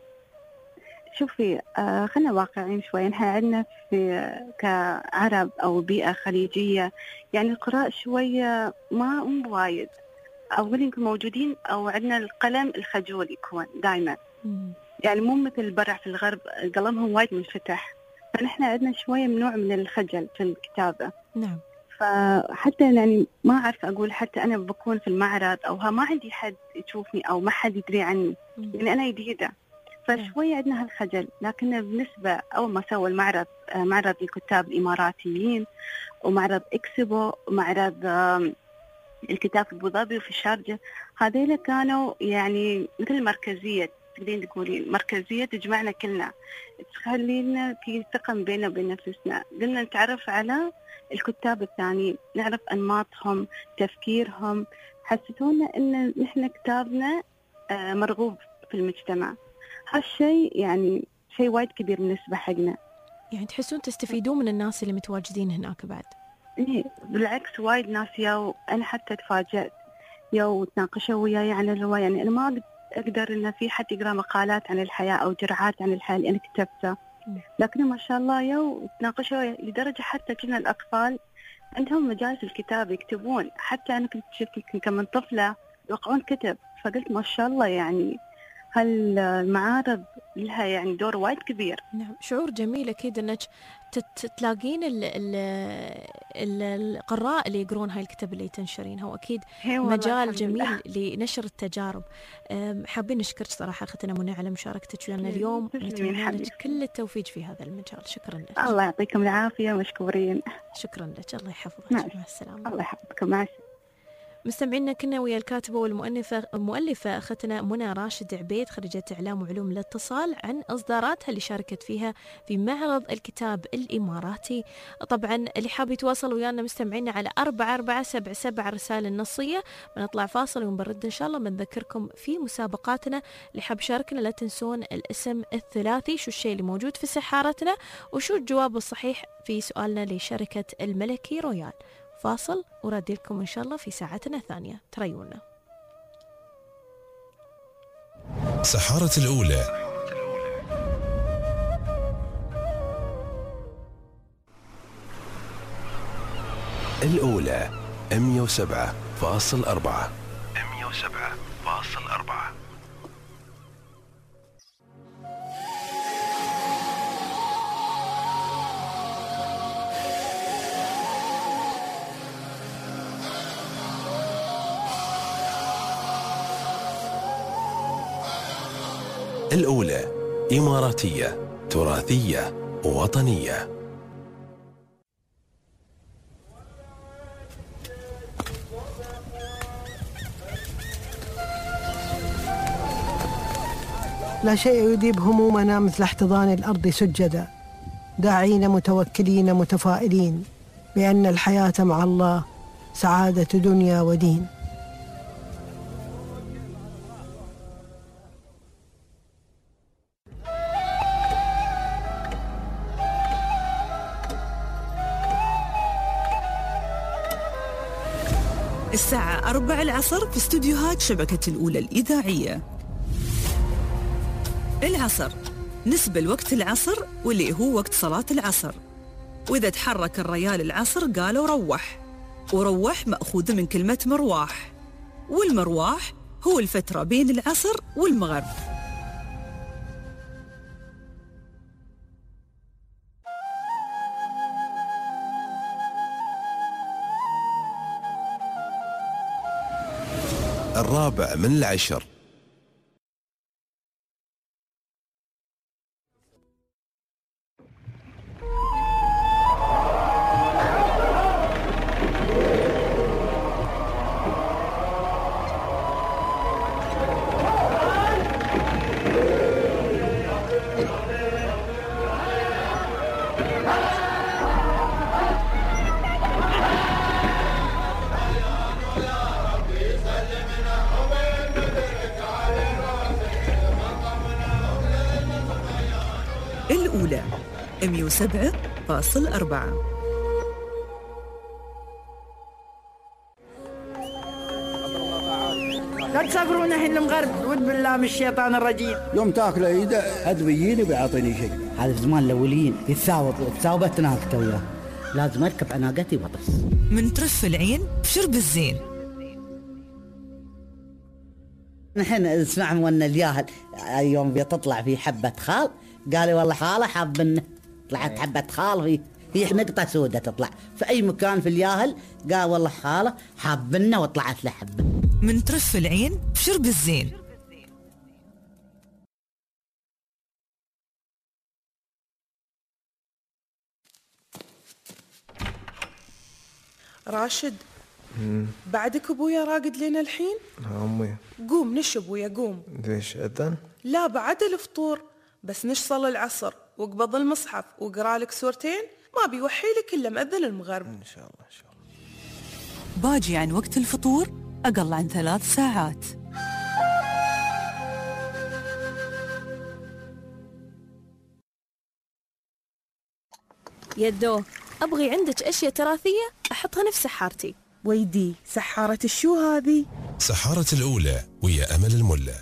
شوفي خلنا واقعين شوي. نحن عندنا في كعرب أو بيئة خليجية يعني القراء شوية ما وايد، أو يمكن موجودين، أو عندنا القلم الخجول يكون دائما، يعني مو مثل برا في الغرب قلمهم وايد منفتح، فنحن عندنا شوية من نوع من الخجل في الكتابة. نعم. فحتى يعني ما أعرف أقول، حتى أنا بكون في المعرض أو ما عندي حد يشوفني أو ما حد يدري عني، يعني أنا جديدة، فشوية عندنا هالخجل. لكن بالنسبة أول ما سوى المعرض، معرض الكتاب الإماراتيين ومعرض إكسبو ومعرض الكتاب في أبو ظبي وفي الشارجة، هذيلا كانوا يعني مثل مركزية، تقدرين تقولي مركزية تجمعنا كلنا، تخلينا في ثقة بيننا وبين نفسنا. قلنا نتعرف على الكتاب الثانيين، نعرف أنماطهم، تفكيرهم، حسيتونا إن نحن كتابنا مرغوب في المجتمع. هالشيء يعني شيء وايد كبير بالنسبة حقنا. يعني تحسون تستفيدون من الناس اللي متواجدين هناك بعد؟ إيه بالعكس، وايد ناس أنا حتى تفاجأت تناقشوا وياي عن الرواية. يعني أنا ما أقدر إن في حد يقرأ مقالات عن الحياة أو جرعات عن الحياة اللي أنا كتبتها، لكن ما شاء الله تناقشوا لدرجة حتى كنا الأطفال عندهم مجالس الكتاب يكتبون. حتى أنا كنت شفت كمان طفلة يوقعون كتب، فقلت ما شاء الله يعني هالمعارض لها يعني دور وايد كبير. نعم. شعور جميل أكيد أنك تلاقين القراء اللي يقرون هاي الكتب اللي تنشرينها، وأكيد مجال جميل لنشر التجارب. حابين نشكرك صراحة أختنا منى على مشاركتك ويانا اليوم، نتمنى لك كل التوفيق في هذا المجال. شكرا لك. الله يعطيكم العافية، مشكورين. شكرا لك، الله يحفظك. مع السلامة. الله يحفظكم. مع السلامة. مستمعينا كنا ويا الكاتبة والمؤلفة أختنا منى راشد عبيد، خريجة إعلام وعلوم الاتصال، عن إصداراتها اللي شاركت فيها في معرض الكتاب الإماراتي. طبعا اللي حاب يتواصل ويانا مستمعينا على 4477 رسالة النصية. بنطلع فاصل وبنرد إن شاء الله. بنذكركم في مسابقاتنا، اللي حاب يشاركنا لا تنسون الاسم الثلاثي، شو الشيء اللي موجود في سحارتنا، وشو الجواب الصحيح في سؤالنا لشركة الملكي رويال. فاصل وردي لكم إن شاء الله في ساعتنا الثانية، تريونا. سحارة الأولى. الأولى 107.4. 107.4. الأولى إماراتية، تراثية، وطنية. لا شيء يذيب همومنا مثل احتضان الأرض سجدا، داعين متوكلين متفائلين بأن الحياة مع الله سعادة دنيا ودين. الساعة 4 العصر في استوديوهات شبكة الأولى الإذاعية. العصر نسبة لوقت العصر واللي هو وقت صلاة العصر، وإذا تحرك الريال العصر قالوا روح، وروح مأخوذ من كلمة مرواح، والمرواح هو الفترة بين العصر والمغرب. الرابع من العشر. الأولى 107.4. لا تسافرون الحين المغرب، ود بالله من الشيطان الرجيم. يوم تاكله ايده حد بيجيني بيعطيني شيء. هذا في زمان الاوليين تثاوبت ناقته وياه، لازم اركب على ناقتي وبطس. من ترف العين بشرب الزين. نحن نسمع ان الياهل يوم بتطلع في حبه خال، قالوا والله خاله حابنا، طلعت حبه خال في نقطه سودة تطلع في اي مكان في الياهل، قال والله خاله حابنا وطلعت له حبه. من ترف العين بشرب الزين. راشد، بعدك ابويا راقد لنا الحين؟ أمي قوم نش ابويا قوم. ليش أذن؟ لا بعد الفطور، بس نش صلي العصر واقبض المصحف وقرا لك سورتين، ما بيوحي لك الا مأذن المغرب. إن شاء الله إن شاء الله. باجي عن وقت الفطور أقل عن 3 ساعات. يدو، أبغي عندك أشياء تراثية أحطها في سحارتي. ويدي سحارة الشو هذه؟ سحارة الأولى ويا أمل الملا.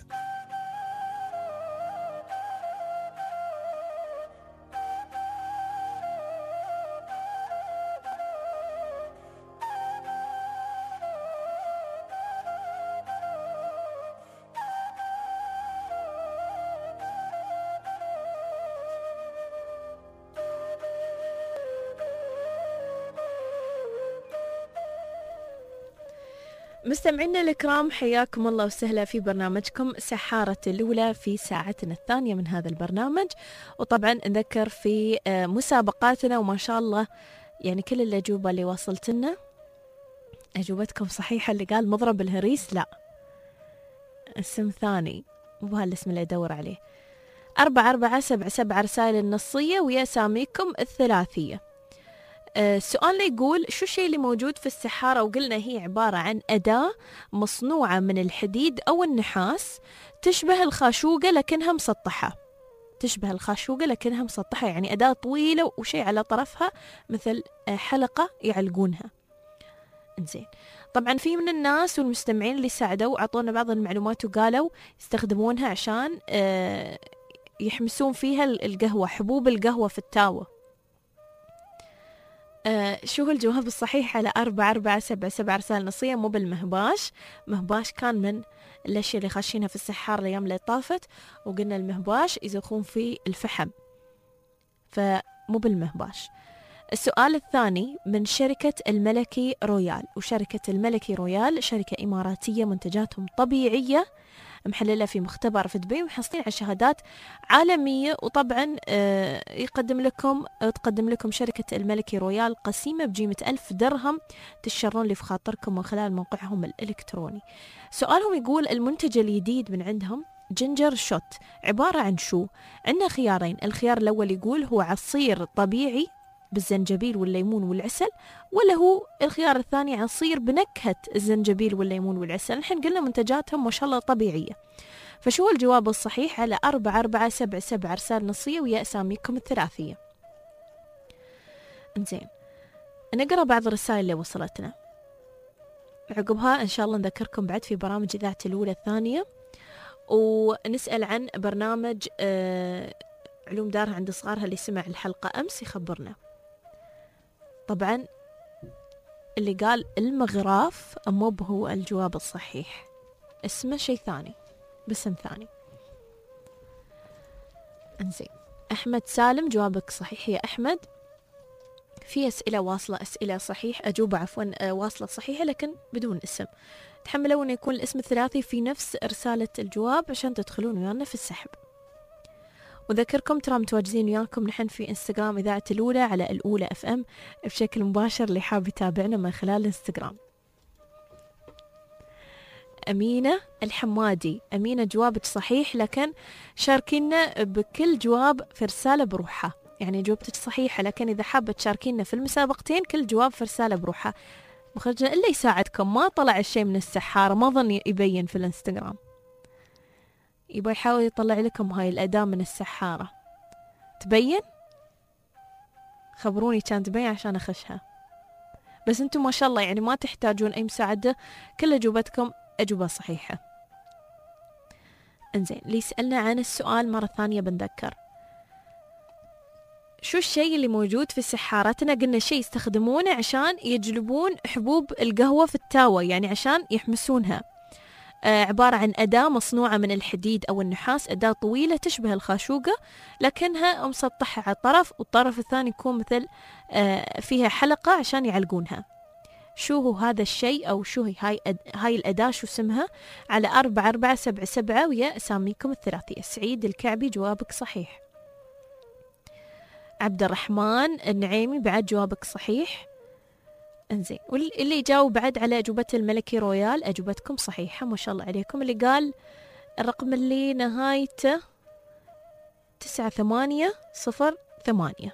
مستمعينا الكرام، حياكم الله وسهلا في برنامجكم سحارة الأولى في ساعتنا الثانية من هذا البرنامج. وطبعا نذكر في مسابقاتنا، وما شاء الله يعني كل الأجوبة اللي وصلت لنا أجوبتكم صحيحة. اللي قال مضرب الهريس لا، اسم ثاني مو هالاسم اللي أدور عليه. 4477 رسائل النصية ويا ساميكم الثلاثية. السؤال اللي يقول شو الشيء اللي موجود في السحارة، وقلنا هي عبارة عن أداة مصنوعة من الحديد أو النحاس تشبه الخاشوقة لكنها مسطحة. تشبه الخاشوقة لكنها مسطحة، يعني أداة طويلة وشيء على طرفها مثل حلقة يعلقونها. إنزين، طبعا في من الناس والمستمعين اللي ساعدوا أعطونا بعض المعلومات وقالوا يستخدمونها عشان يحمسون فيها القهوة، حبوب القهوة في التاوة. شو هو الجواب الصحيح على 4477 رسالة نصية؟ مو بالمهباش. مهباش كان من الأشياء اللي خاشينها في السحار الأيام اللي طافت، وقلنا المهباش يزخون في الفحم، فمو بالمهباش. السؤال الثاني من شركة الملكي رويال، وشركة الملكي رويال شركة إماراتية منتجاتهم طبيعية محللة في مختبر في دبي، ومحصلين على شهادات عالمية. وطبعا تقدم لكم شركة الملكي رويال قسيمة بقيمة 1000 درهم تشترون اللي في خاطركم من خلال موقعهم الإلكتروني. سؤالهم يقول المنتج الجديد من عندهم جينجر شوت عبارة عن شو؟ عندنا خيارين. الخيار الأول يقول هو عصير طبيعي بالزنجبيل والليمون والعسل، ولا هو الخيار الثاني عصير بنكهة الزنجبيل والليمون والعسل. نحن قلنا منتجاتهم ما شاء الله طبيعية. فشو هو الجواب الصحيح على 4477 رسالة نصية ويا أساميكم الثلاثية؟ انزين، نقرأ بعض الرسائل اللي وصلتنا. عقبها إن شاء الله نذكركم بعد في برامج إذاعة الأولى الثانية، ونسأل عن برنامج علوم دارها عند صغارها اللي سمع الحلقة أمس يخبرنا. طبعا اللي قال المغراف مو هو الجواب الصحيح، اسمه شيء ثاني باسم ثاني. انزين أحمد سالم جوابك صحيح يا أحمد. في أسئلة واصلة، أسئلة صحيح أجوبة عفوا واصلة صحيحة لكن بدون اسم. تحملوا أن يكون الاسم الثلاثي في نفس رسالة الجواب عشان تدخلون ويانا في السحب. وذكركم ترى متواجدين وياكم نحن في انستغرام إذاعة الأولى على الأولى FM بشكل مباشر اللي حاب يتابعنا من خلال الانستغرام. أمينة الحمادي، أمينة جوابك صحيح لكن شاركينا بكل جواب في رسالة بروحها، يعني جوابتك صحيحة لكن إذا حابة تشاركينا في المسابقتين كل جواب في رسالة بروحها. مخرجنا إلا يساعدكم، ما طلع الشيء من السحارة، ما ظن يبين في الانستغرام، يبغى يحاول يطلع لكم هاي الأداة من السحارة. تبين؟ خبروني كان تبين عشان أخشها. بس أنتم ما شاء الله يعني ما تحتاجون أي مساعدة، كل أجوبتكم أجوبة صحيحة. انزين اللي يسألنا عن السؤال مرة ثانية بنذكر، شو الشيء اللي موجود في سحارتنا؟ قلنا شيء يستخدمونه عشان يجلبون حبوب القهوة في التاوة، يعني عشان يحمسونها. عبارة عن أداة مصنوعة من الحديد أو النحاس، أداة طويلة تشبه الخاشوقة لكنها مسطحة على الطرف، والطرف الثاني يكون مثل فيها حلقة عشان يعلقونها. شو هو هذا الشيء أو شو هي هاي الأداة شو اسمها؟ على 4477 ويا أساميكم الثلاثية. سعيد الكعبي جوابك صحيح. عبد الرحمن النعيمي بعد جوابك صحيح. انزين واللي يجاوب بعد على أجوبة الملكي رويال أجوبتكم صحيحة ما شاء الله عليكم. اللي قال الرقم اللي نهايته 9808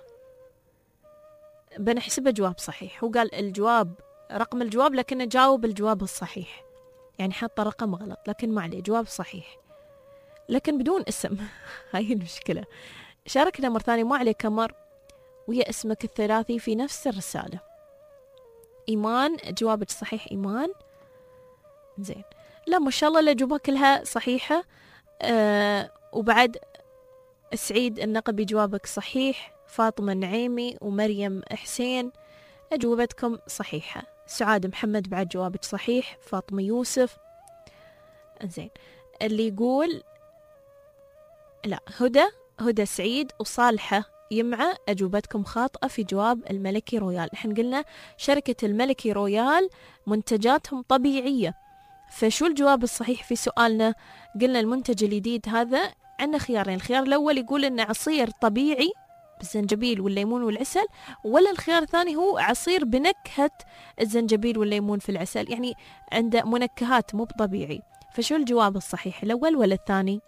بنحسبه جواب صحيح. هو قال الجواب رقم الجواب لكنه جاوب الجواب الصحيح، يعني حط رقم غلط لكن ما عليه جواب صحيح لكن بدون اسم. هاي المشكلة. شاركنا مرة ثانية ما عليه كمر ويا اسمك الثلاثي في نفس الرسالة. إيمان جوابك صحيح إيمان. زين لا ما شاء الله الأجوبة كلها صحيحة. وبعد سعيد النقبي جوابك صحيح. فاطمة النعيمي ومريم حسين أجوبتكم صحيحة. سعاد محمد بعد جوابك صحيح. فاطمة يوسف. زين اللي يقول لا هدى سعيد وصالحة يمعة أجوبتكم خاطئة في جواب الملكي رويال. نحن قلنا شركة الملكي رويال منتجاتهم طبيعية، فشو الجواب الصحيح في سؤالنا؟ قلنا المنتج الجديد هذا عندنا خيارين. الخيار الأول يقول إنه عصير طبيعي بالزنجبيل والليمون والعسل، ولا الخيار الثاني هو عصير بنكهة الزنجبيل والليمون في العسل، يعني عنده منكهات مو طبيعي. فشو الجواب الصحيح الأول ولا الثاني؟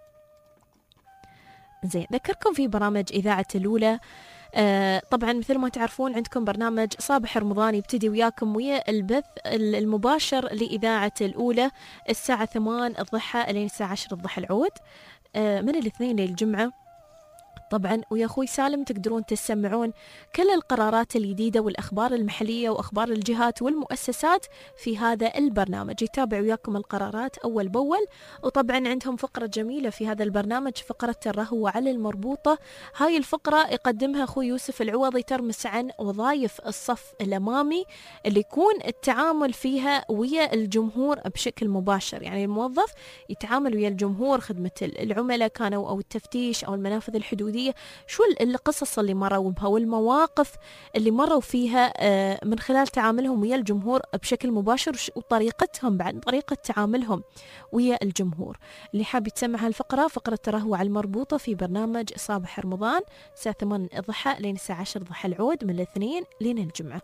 زين ذكركم في برامج إذاعة الأولى طبعا مثل ما تعرفون عندكم برنامج صباح رمضان يبتدي وياكم ويا البث المباشر لإذاعة الأولى الساعة 8 الضحى لين الساعة 10 الضحى العود من الاثنين للجمعة. طبعا ويا أخوي سالم تقدرون تسمعون كل القرارات الجديدة والأخبار المحلية وأخبار الجهات والمؤسسات في هذا البرنامج. يتابع وياكم القرارات أول بأول. وطبعا عندهم فقرة جميلة في هذا البرنامج، فقرة الرهوة على المربوطة. هاي الفقرة يقدمها أخوي يوسف العوضي، ترمس عن وظائف الصف الأمامي اللي يكون التعامل فيها ويا الجمهور بشكل مباشر، يعني الموظف يتعامل ويا الجمهور، خدمة العملاء كانوا أو التفتيش أو المنافذ الحدودية، شو القصص اللي مروا بها والمواقف اللي مروا فيها من خلال تعاملهم ويا الجمهور بشكل مباشر، وطريقتهم بعد طريقة تعاملهم ويا الجمهور. اللي حاب يتسمع هالفقرة فقرة الرهوة على المربوطة في برنامج صباح رمضان الساعة 8 الضحى لين الساعة 10 الضحى العود من الاثنين لين الجمعة.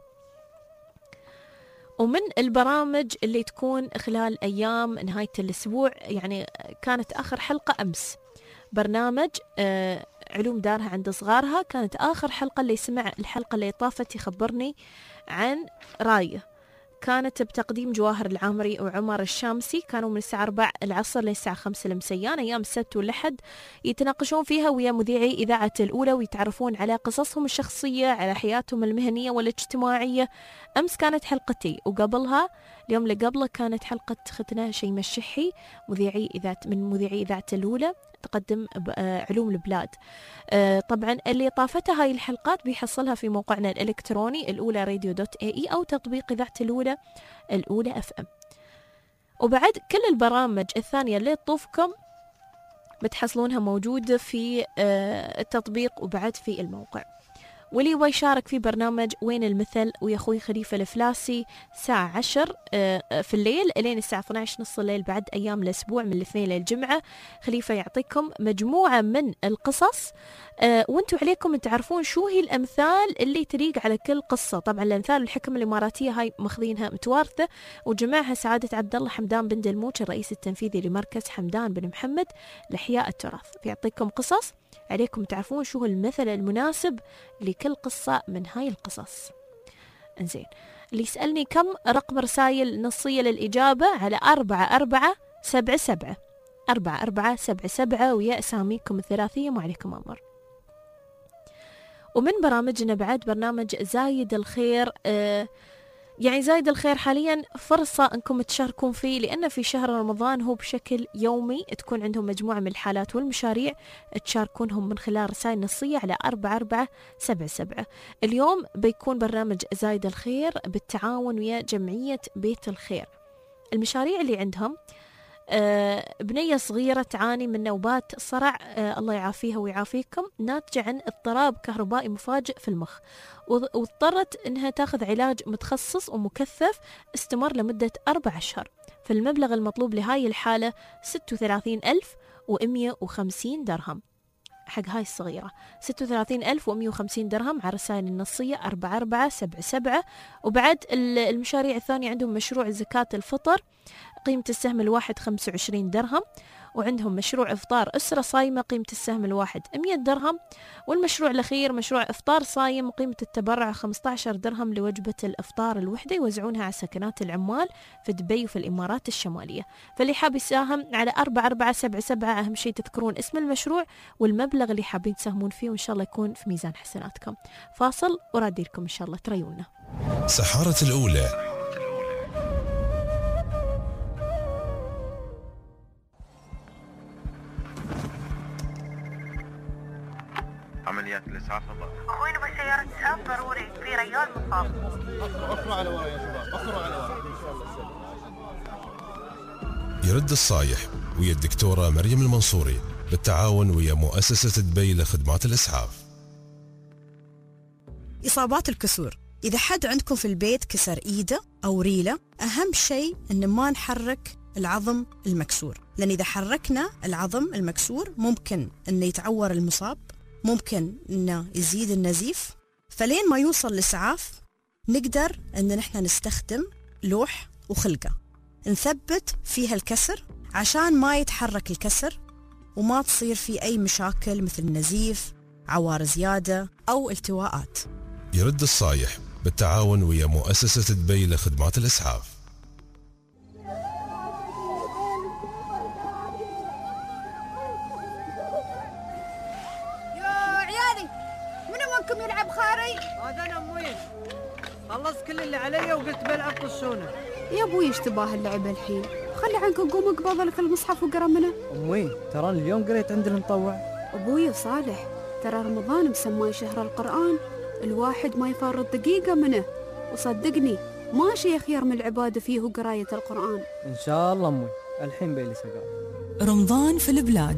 ومن البرامج اللي تكون خلال أيام نهاية الأسبوع، يعني كانت آخر حلقة أمس برنامج علوم دارها عند صغارها، كانت آخر حلقة اللي سمع الحلقة اللي طافت يخبرني عن راية، كانت بتقديم جواهر العامري وعمر الشامسي. كانوا من الساعة 4 العصر للساعة 5 المسيان أيام السبت والأحد، يتناقشون فيها ويا مذيعي إذاعة الأولى ويتعرفون على قصصهم الشخصية، على حياتهم المهنية والاجتماعية. أمس كانت حلقتي وقبلها اليوم اللي قبله كانت حلقة ختنا شيماء الشحي مذيعي إذاعة الأولى تقدم علوم البلاد. طبعا اللي طافتها هاي الحلقات بيحصلها في موقعنا الإلكتروني الأولى radio.ae أو تطبيق إذاعة الأولى FM. وبعد كل البرامج الثانية اللي تطوفكم بتحصلونها موجودة في التطبيق وبعد في الموقع. واللي يبغى يشارك في برنامج وين المثل ويا أخوي خليفة الفلاسي الساعة 10 في الليل لين الساعة 12 نص الليل بعد أيام الأسبوع من الاثنين للجمعة. خليفة يعطيكم مجموعة من القصص وانتوا عليكم تعرفون شو هي الأمثال اللي تليق على كل قصة. طبعا الأمثال والحكم الإماراتية هاي ماخذينها متوارثة وجمعها سعادة عبد الله حمدان بن دلموش الرئيس التنفيذي لمركز حمدان بن محمد لإحياء التراث. فيعطيكم قصص عليكم تعرفون شو هو المثل المناسب لكل قصة من هاي القصص. انزين، اللي يسألني كم رقم رسائل نصية للإجابة على 4477 4477 ويا أساميكم الثلاثية ما عليكم أمر. ومن برامجنا بعد برنامج زايد الخير. يعني زايد الخير حاليا فرصة أنكم تشاركون فيه لأن في شهر رمضان هو بشكل يومي تكون عندهم مجموعة من الحالات والمشاريع تشاركونهم من خلال رسائل نصية على 4477. اليوم بيكون برنامج زايد الخير بالتعاون ويا جمعية بيت الخير. المشاريع اللي عندهم بنية صغيرة تعاني من نوبات صرع الله يعافيها ويعافيكم ناتجة عن اضطراب كهربائي مفاجئ في المخ واضطرت انها تاخذ علاج متخصص ومكثف استمر لمدة 4 أشهر. فالمبلغ المطلوب لهاي الحالة 36,150 درهم حق هاي الصغيرة 36,150 درهم على رسائل النصية 4477. وبعد المشاريع الثانية عندهم مشروع زكاة الفطر قيمة السهم الواحد 25 درهم وعندهم مشروع إفطار أسرة صايمة قيمة السهم الواحد 100 درهم والمشروع الأخير مشروع إفطار صايم قيمة التبرع 15 درهم لوجبة الإفطار الوحدة يوزعونها على سكنات العمال في دبي وفي الإمارات الشمالية. فاللي حاب يساهم على 4477 أهم شيء تذكرون اسم المشروع والمبلغ اللي حابين تساهمون فيه وإن شاء الله يكون في ميزان حسناتكم. فاصل وراديركم إن شاء الله تريونا. سحارة الأولى عمليات الإسعاف الضغط. أخوي نبغى سيارة إسعاف ضروري في ريال مصاب. أخروا على ورا يا شباب أخروا على ورا. يرد الصايح ويا الدكتورة مريم المنصوري بالتعاون ويا مؤسسة دبي لخدمات الإسعاف. إصابات الكسور، إذا حد عندكم في البيت كسر إيده أو ريله أهم شيء أن ما نحرك العظم المكسور، لأن إذا حركنا العظم المكسور ممكن أنه يتعور المصاب، ممكن أنه يزيد النزيف. فلين ما يوصل الإسعاف نقدر أن نحن نستخدم لوح وخلقة نثبت فيها الكسر عشان ما يتحرك الكسر وما تصير فيه أي مشاكل مثل نزيف، عوار زيادة أو التواءات. يرد الصايح بالتعاون ويا مؤسسة دبي لخدمات الإسعاف. منكم يلعب خاري؟ هذا انا امي خلصت كل اللي علي وقلت بلعب طشونه. يا ابوي ايش تباه اللعب الحين؟ خلي عنك قوم اقبض لك المصحف وقرا منه. امي ترى اليوم قريت عند المطوع. ابوي صالح ترى رمضان مسمى شهر القرآن، الواحد ما يفرط دقيقة منه، وصدقني ما شيء خير من العبادة فيه وقراية القرآن. ان شاء الله امي الحين بيلي سقا. رمضان في البلاد.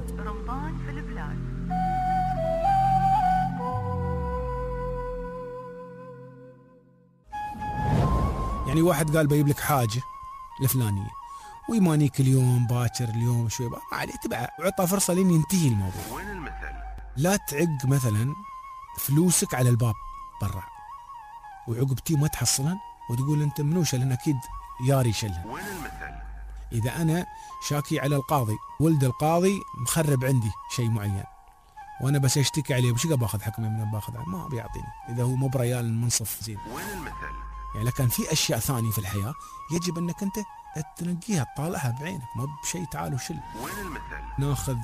يعني واحد قال بيجيب لك حاجة الفلانية ويمانيك اليوم باكر اليوم شوي ما عليه تبعه وعطى فرصة لين ينتهي الموضوع. وين المثل؟ لا تعق مثلا فلوسك على الباب برا وعقبتي ما تحصلن وتقول انت منو شلن اكيد ياري شلن. وين المثل؟ اذا انا شاكي على القاضي ولد القاضي مخرب عندي شيء معين وانا بس اشتكي عليه بش باخذ حكمه من باخذ ما بيعطيني اذا هو مو بريال المنصف زين. وين المثل؟ يعني لكن في اشياء ثانيه في الحياه يجب انك انت تنقيها تطالعها بعينك ما بشيء تعال وشل. وين المثل؟ ناخذ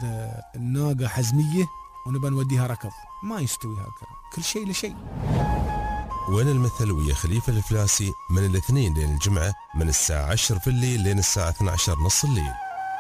الناقه حزميه ونبى نوديها ركض ما يستوي هكذا كل شيء لشيء. وين المثل ويا خليفة الفلاسي من الاثنين لين الجمعة من الساعة 10 في الليل لين الساعة 12 نص الليل.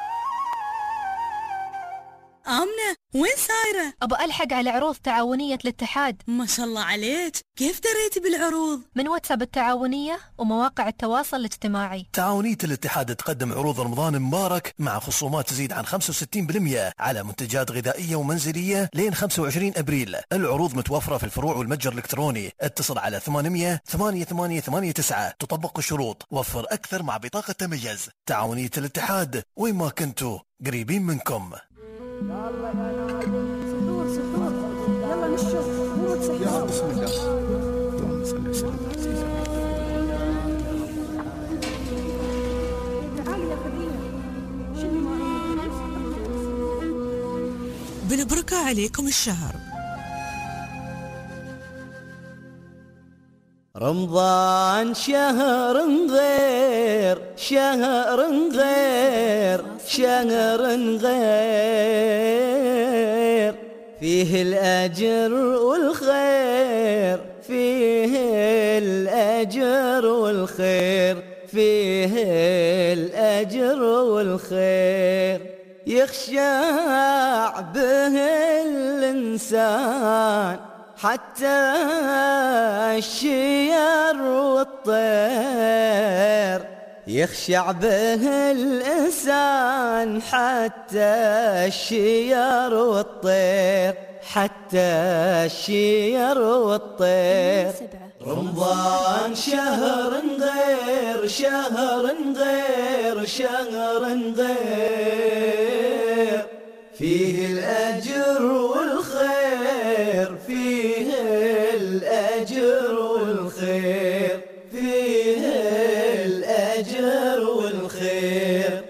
آمنة وين سايرة؟ أبى ألحق على عروض تعاونية الاتحاد. ما شاء الله عليك، كيف دريتي بالعروض؟ من واتساب التعاونية ومواقع التواصل الاجتماعي. تعاونية الاتحاد تقدم عروض رمضان مبارك مع خصومات تزيد عن 65% على منتجات غذائية ومنزلية لين 25 أبريل. العروض متوفرة في الفروع والمتجر الإلكتروني. اتصل على 800 8889. تطبق الشروط. وفر أكثر مع بطاقة تميز. تعاونية الاتحاد، وين ما كنتوا قريبين منكم. سحور يلا نشوف مو يلا بسم الله. اللهم صل وسلم على سيدنا تعالي يا خديجة. شنو بالبركة عليكم الشهر. رمضان شهر غير، شهر غير، شهر غير، فيه الأجر والخير، فيه الأجر والخير، فيه الأجر والخير، يخشع به الإنسان حتى الشير والطير، يخشع به الإنسان حتى الشير والطير، حتى الشير والطير. رمضان شهر غير، شهر غير، شهر غير، فيه الأجر والخير، فيه الأجر والخير، فيه الأجر والخير.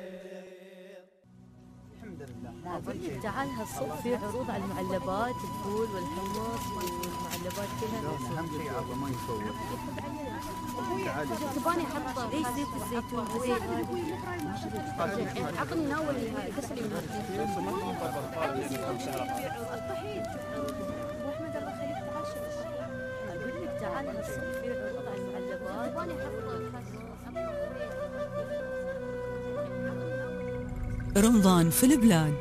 تعال هالصبح في عروض على المعلبات، الفول والحمص والمعلبات كلها. اهم شيء عبا ما يصور. تباني احط زيت الزيتون زيت عقلي ناول قصري من الطحين. واحمد الله يخليك تعال اقول لك تعال هالصبح في عروض على المعلبات. تباني احط رمضان في البلاد.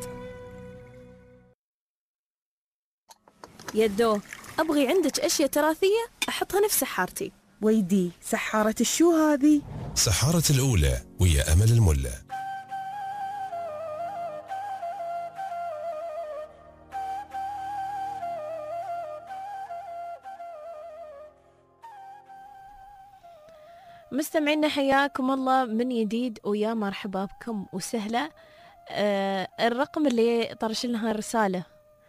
يدو أبغي عندك أشياء تراثية أحطها نفس سحارتي. ويدي سحارة الشو هذه؟ سحارة الأولى ويا أمل الملة. مستمعينا حياكم الله من جديد ويا مرحبا بكم وسهلا. الرقم اللي طرش لنا الرسالة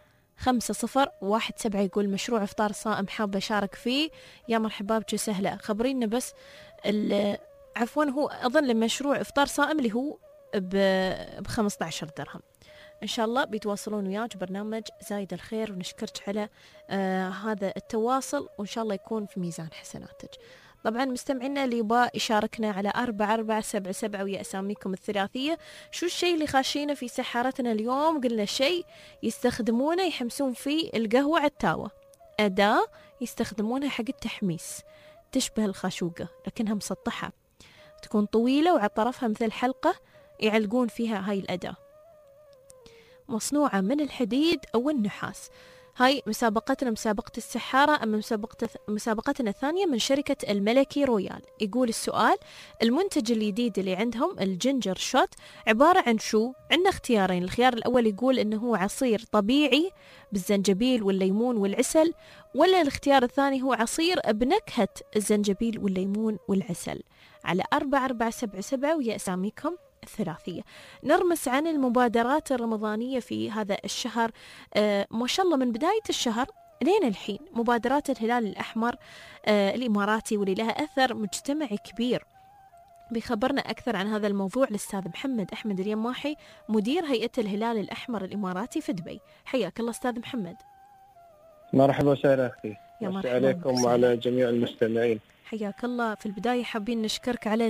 5017 يقول مشروع إفطار صائم حابة أشارك فيه. يا مرحبا بك سهلا. خبرينا بس عفوا هو أظن مشروع إفطار صائم اللي هو ب15 درهم. إن شاء الله بيتواصلون وياك برنامج زايد الخير ونشكرك على هذا التواصل وإن شاء الله يكون في ميزان حسناتك. طبعا مستمعينا اللي يبغى يشاركنا على 4477 ويا أساميكم الثلاثية. شو الشيء اللي خاشينا في سحارتنا اليوم؟ قلنا شيء يستخدمونه يحمسون فيه القهوة على التاوة، أداة يستخدمونها حق التحميس تشبه الخاشوقة لكنها مسطحة، تكون طويلة وعلى طرفها مثل حلقة يعلقون فيها هاي الأداة، مصنوعة من الحديد أو النحاس. هاي مسابقتنا مسابقة السحارة. أما مسابقتنا الثانية من شركة الملكي رويال. يقول السؤال المنتج الجديد اللي عندهم الجينجر شوت عبارة عن شو؟ عندنا اختيارين. الخيار الأول يقول إنه هو عصير طبيعي بالزنجبيل والليمون والعسل، ولا الاختيار الثاني هو عصير بنكهة الزنجبيل والليمون والعسل. على 4477 ويا أساميكم الثلاثية. نرمس عن المبادرات الرمضانية في هذا الشهر. ما شاء الله من بداية الشهر لين الحين مبادرات الهلال الأحمر الإماراتي واللي لها أثر مجتمعي كبير. بيخبرنا أكثر عن هذا الموضوع الأستاذ محمد أحمد اليماحي مدير هيئة الهلال الأحمر الإماراتي في دبي. حياك الله أستاذ محمد. مرحبا وسهلا أختي. يا مساء مرحبا عليكم وعلى جميع المستمعين. حياك الله. في البداية حابين نشكرك على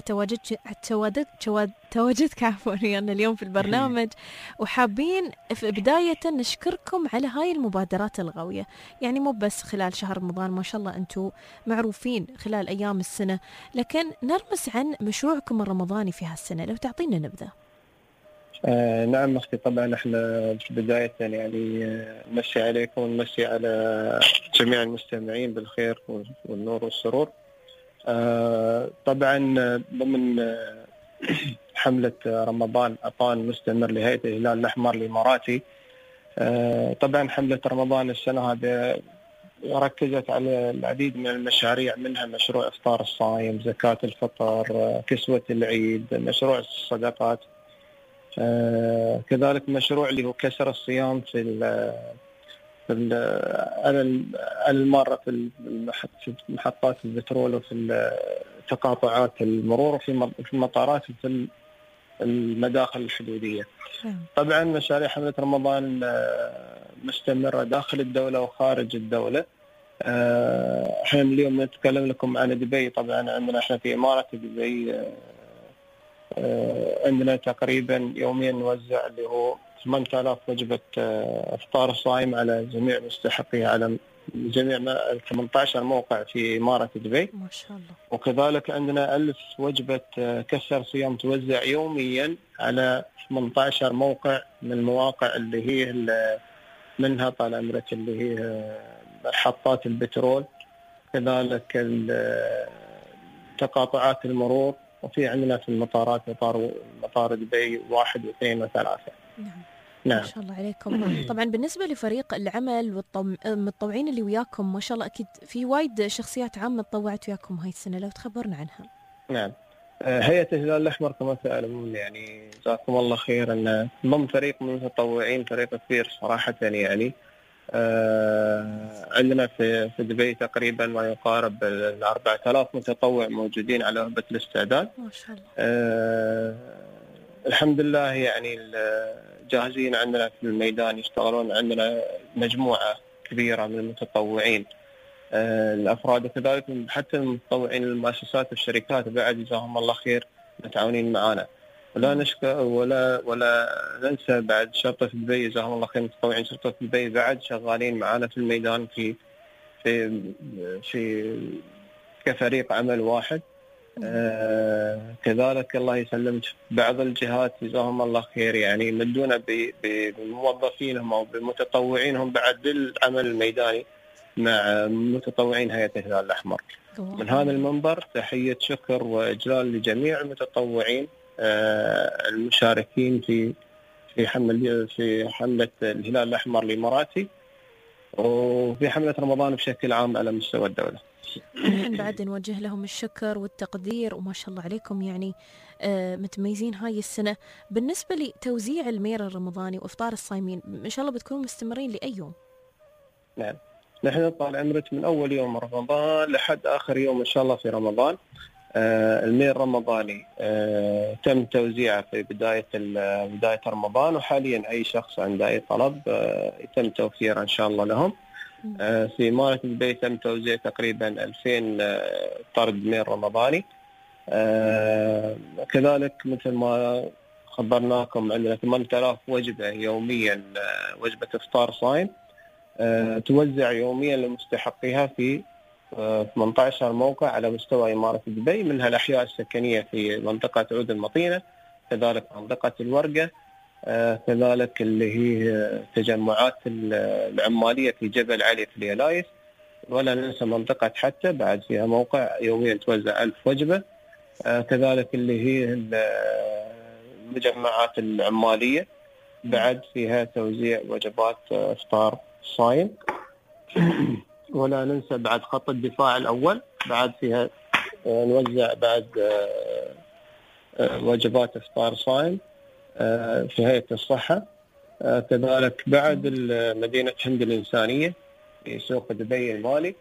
تواجدك عفوا يعني اليوم في البرنامج، وحابين في بداية نشكركم على هاي المبادرات القوية، يعني مو بس خلال شهر رمضان، ما شاء الله أنتم معروفين خلال أيام السنة، لكن نرمز عن مشروعكم الرمضاني في هالسنة، لو تعطينا نبذة. نعم أختي، طبعا احنا في بداية يعني نمسي عليكم ونمسي على جميع المستمعين بالخير والنور والسرور. طبعا ضمن حملة رمضان أطان مستمر لهيئة الهلال الأحمر الإماراتي. طبعا حملة رمضان السنة هذه ركزت على العديد من المشاريع، منها مشروع إفطار الصائم، زكاة الفطر، كسوة العيد، مشروع الصدقات، كذلك مشروع اللي هو كسر الصيام المارة في محطات البترول وفي تقاطعات المرور وفي المطارات وفي المداخل الحدودية. طبعا مشاريع حملة رمضان مستمرة داخل الدولة وخارج الدولة. احنا اليوم نتكلم لكم عن دبي. طبعا عندنا احنا في إمارة دبي عندنا تقريبا يوميا نوزع اللي هو 8000 وجبة إفطار صائم على جميع مستحقيها على جميع 18 موقع في إمارة دبي ما شاء الله. وكذلك عندنا 1000 وجبة كسر صيام توزع يوميا على 18 موقع من المواقع اللي هي منها طال عمرك اللي هي محطات البترول، كذلك تقاطعات المرور، وفي عندنا في المطارات مطار دبي 1 و2 و3. نعم. ما شاء الله عليكم. طبعا بالنسبة لفريق العمل والمتطوعين اللي وياكم، ما شاء الله أكيد في وايد شخصيات عامة تطوعت وياكم هاي السنة، لو تخبرنا عنها. نعم. هيئة الهلال الأحمر كما تعلمون يعني جزاكم الله خير أن ضمن فريق من المتطوعين، فريق كبير صراحة يعني. عندنا في دبي تقريبا ما يقارب 4000 متطوع موجودين على وهبة الاستعداد. ما شاء الله. الحمد لله يعني جاهزين عندنا في الميدان يشتغلون. عندنا مجموعة كبيرة من المتطوعين الأفراد، وكذلك حتى المتطوعين المؤسسات والشركات بعد جزاهم الله خير متعاونين معنا. ولا نشكر ولا ننسى بعد شرطة دبي جزاهم الله خير، متطوعين شرطة دبي بعد شغالين معنا في الميدان في كفريق عمل واحد. كذلك الله يسلمك بعض الجهات جزاهم الله خير يعني يمدونا بموظفينهم او بمتطوعينهم بعد للعمل الميداني مع متطوعين هيئة الهلال الأحمر. من هذا المنبر تحية شكر وإجلال لجميع المتطوعين المشاركين في حملة الهلال الأحمر الإماراتي وفي حملة رمضان بشكل عام على مستوى الدولة. نحن بعد نوجه لهم الشكر والتقدير، وما شاء الله عليكم يعني متميزين هاي السنة. بالنسبة لتوزيع المير الرمضاني وإفطار الصايمين، إن شاء الله بتكونوا مستمرين لأي يوم؟ نعم، نحن طال عمرك من أول يوم رمضان لحد آخر يوم إن شاء الله في رمضان. المير الرمضاني تم توزيعه في بداية رمضان، وحاليا أي شخص عنده أي طلب يتم توفيره إن شاء الله لهم. في إمارة دبي تم توزيع تقريبا 2000 طرد مير رمضاني. كذلك مثل ما خبرناكم عندنا 8000 وجبة يوميا، وجبة إفطار صائم توزع يوميا لمستحقيها في 18 موقع على مستوى إمارة دبي، منها الأحياء السكنية في منطقة عود المطينة، كذلك منطقة الورقة، كذلك اللي هي تجمعات العمالية في جبل علي في اليلايس، ولا ننسى منطقة حتى بعد فيها موقع يوميا توزع 1000 وجبة، كذلك اللي هي المجمعات العمالية بعد فيها توزيع وجبات إفطار صايم. ولا ننسى بعد خط الدفاع الأول بعد فيها نوزع بعد وجبات إفطار صايم في هيئة الصحة. كذلك بعد مدينة هند الإنسانية في سوق دبي المالي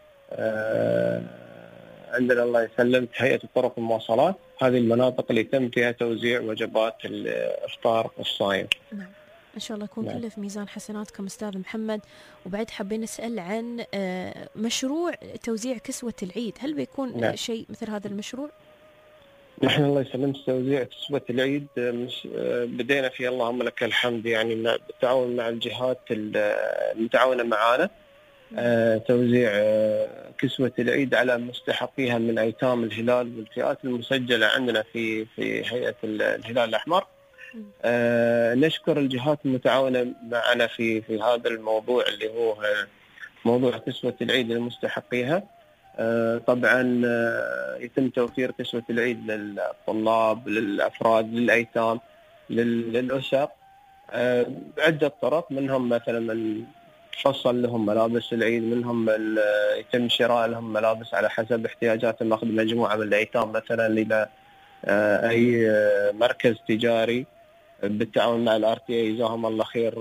عندنا الله يسلمك هيئة الطرق والمواصلات. هذه المناطق اللي تم فيها توزيع وجبات الإفطار الصايم. إن شاء الله يكون نعم. كله في ميزان حسناتكم أستاذ محمد. وبعد حابين نسأل عن مشروع توزيع كسوة العيد، هل بيكون نعم. شيء مثل هذا المشروع؟ نحن الله يسلمك توزيع كسوة العيد بدينا فيه اللهم لك الحمد، يعني بالتعاون مع الجهات المتعاونة معنا، توزيع كسوة العيد على مستحقيها من أيتام الهلال والفئات المسجلة عندنا في هيئة الهلال الأحمر. نشكر الجهات المتعاونة معنا في هذا الموضوع اللي هو موضوع كسوة العيد للمستحقيها. طبعا يتم توفير كسوة العيد للطلاب، للأفراد، للأيتام، للأسر بعدة طرق، منهم مثلا من فصل لهم ملابس العيد، منهم يتم شراء لهم ملابس على حسب احتياجاتهم، أخذ مجموعة من الأيتام مثلا إلى أي مركز تجاري بالتعاون مع الRTA جزاهم الله خير.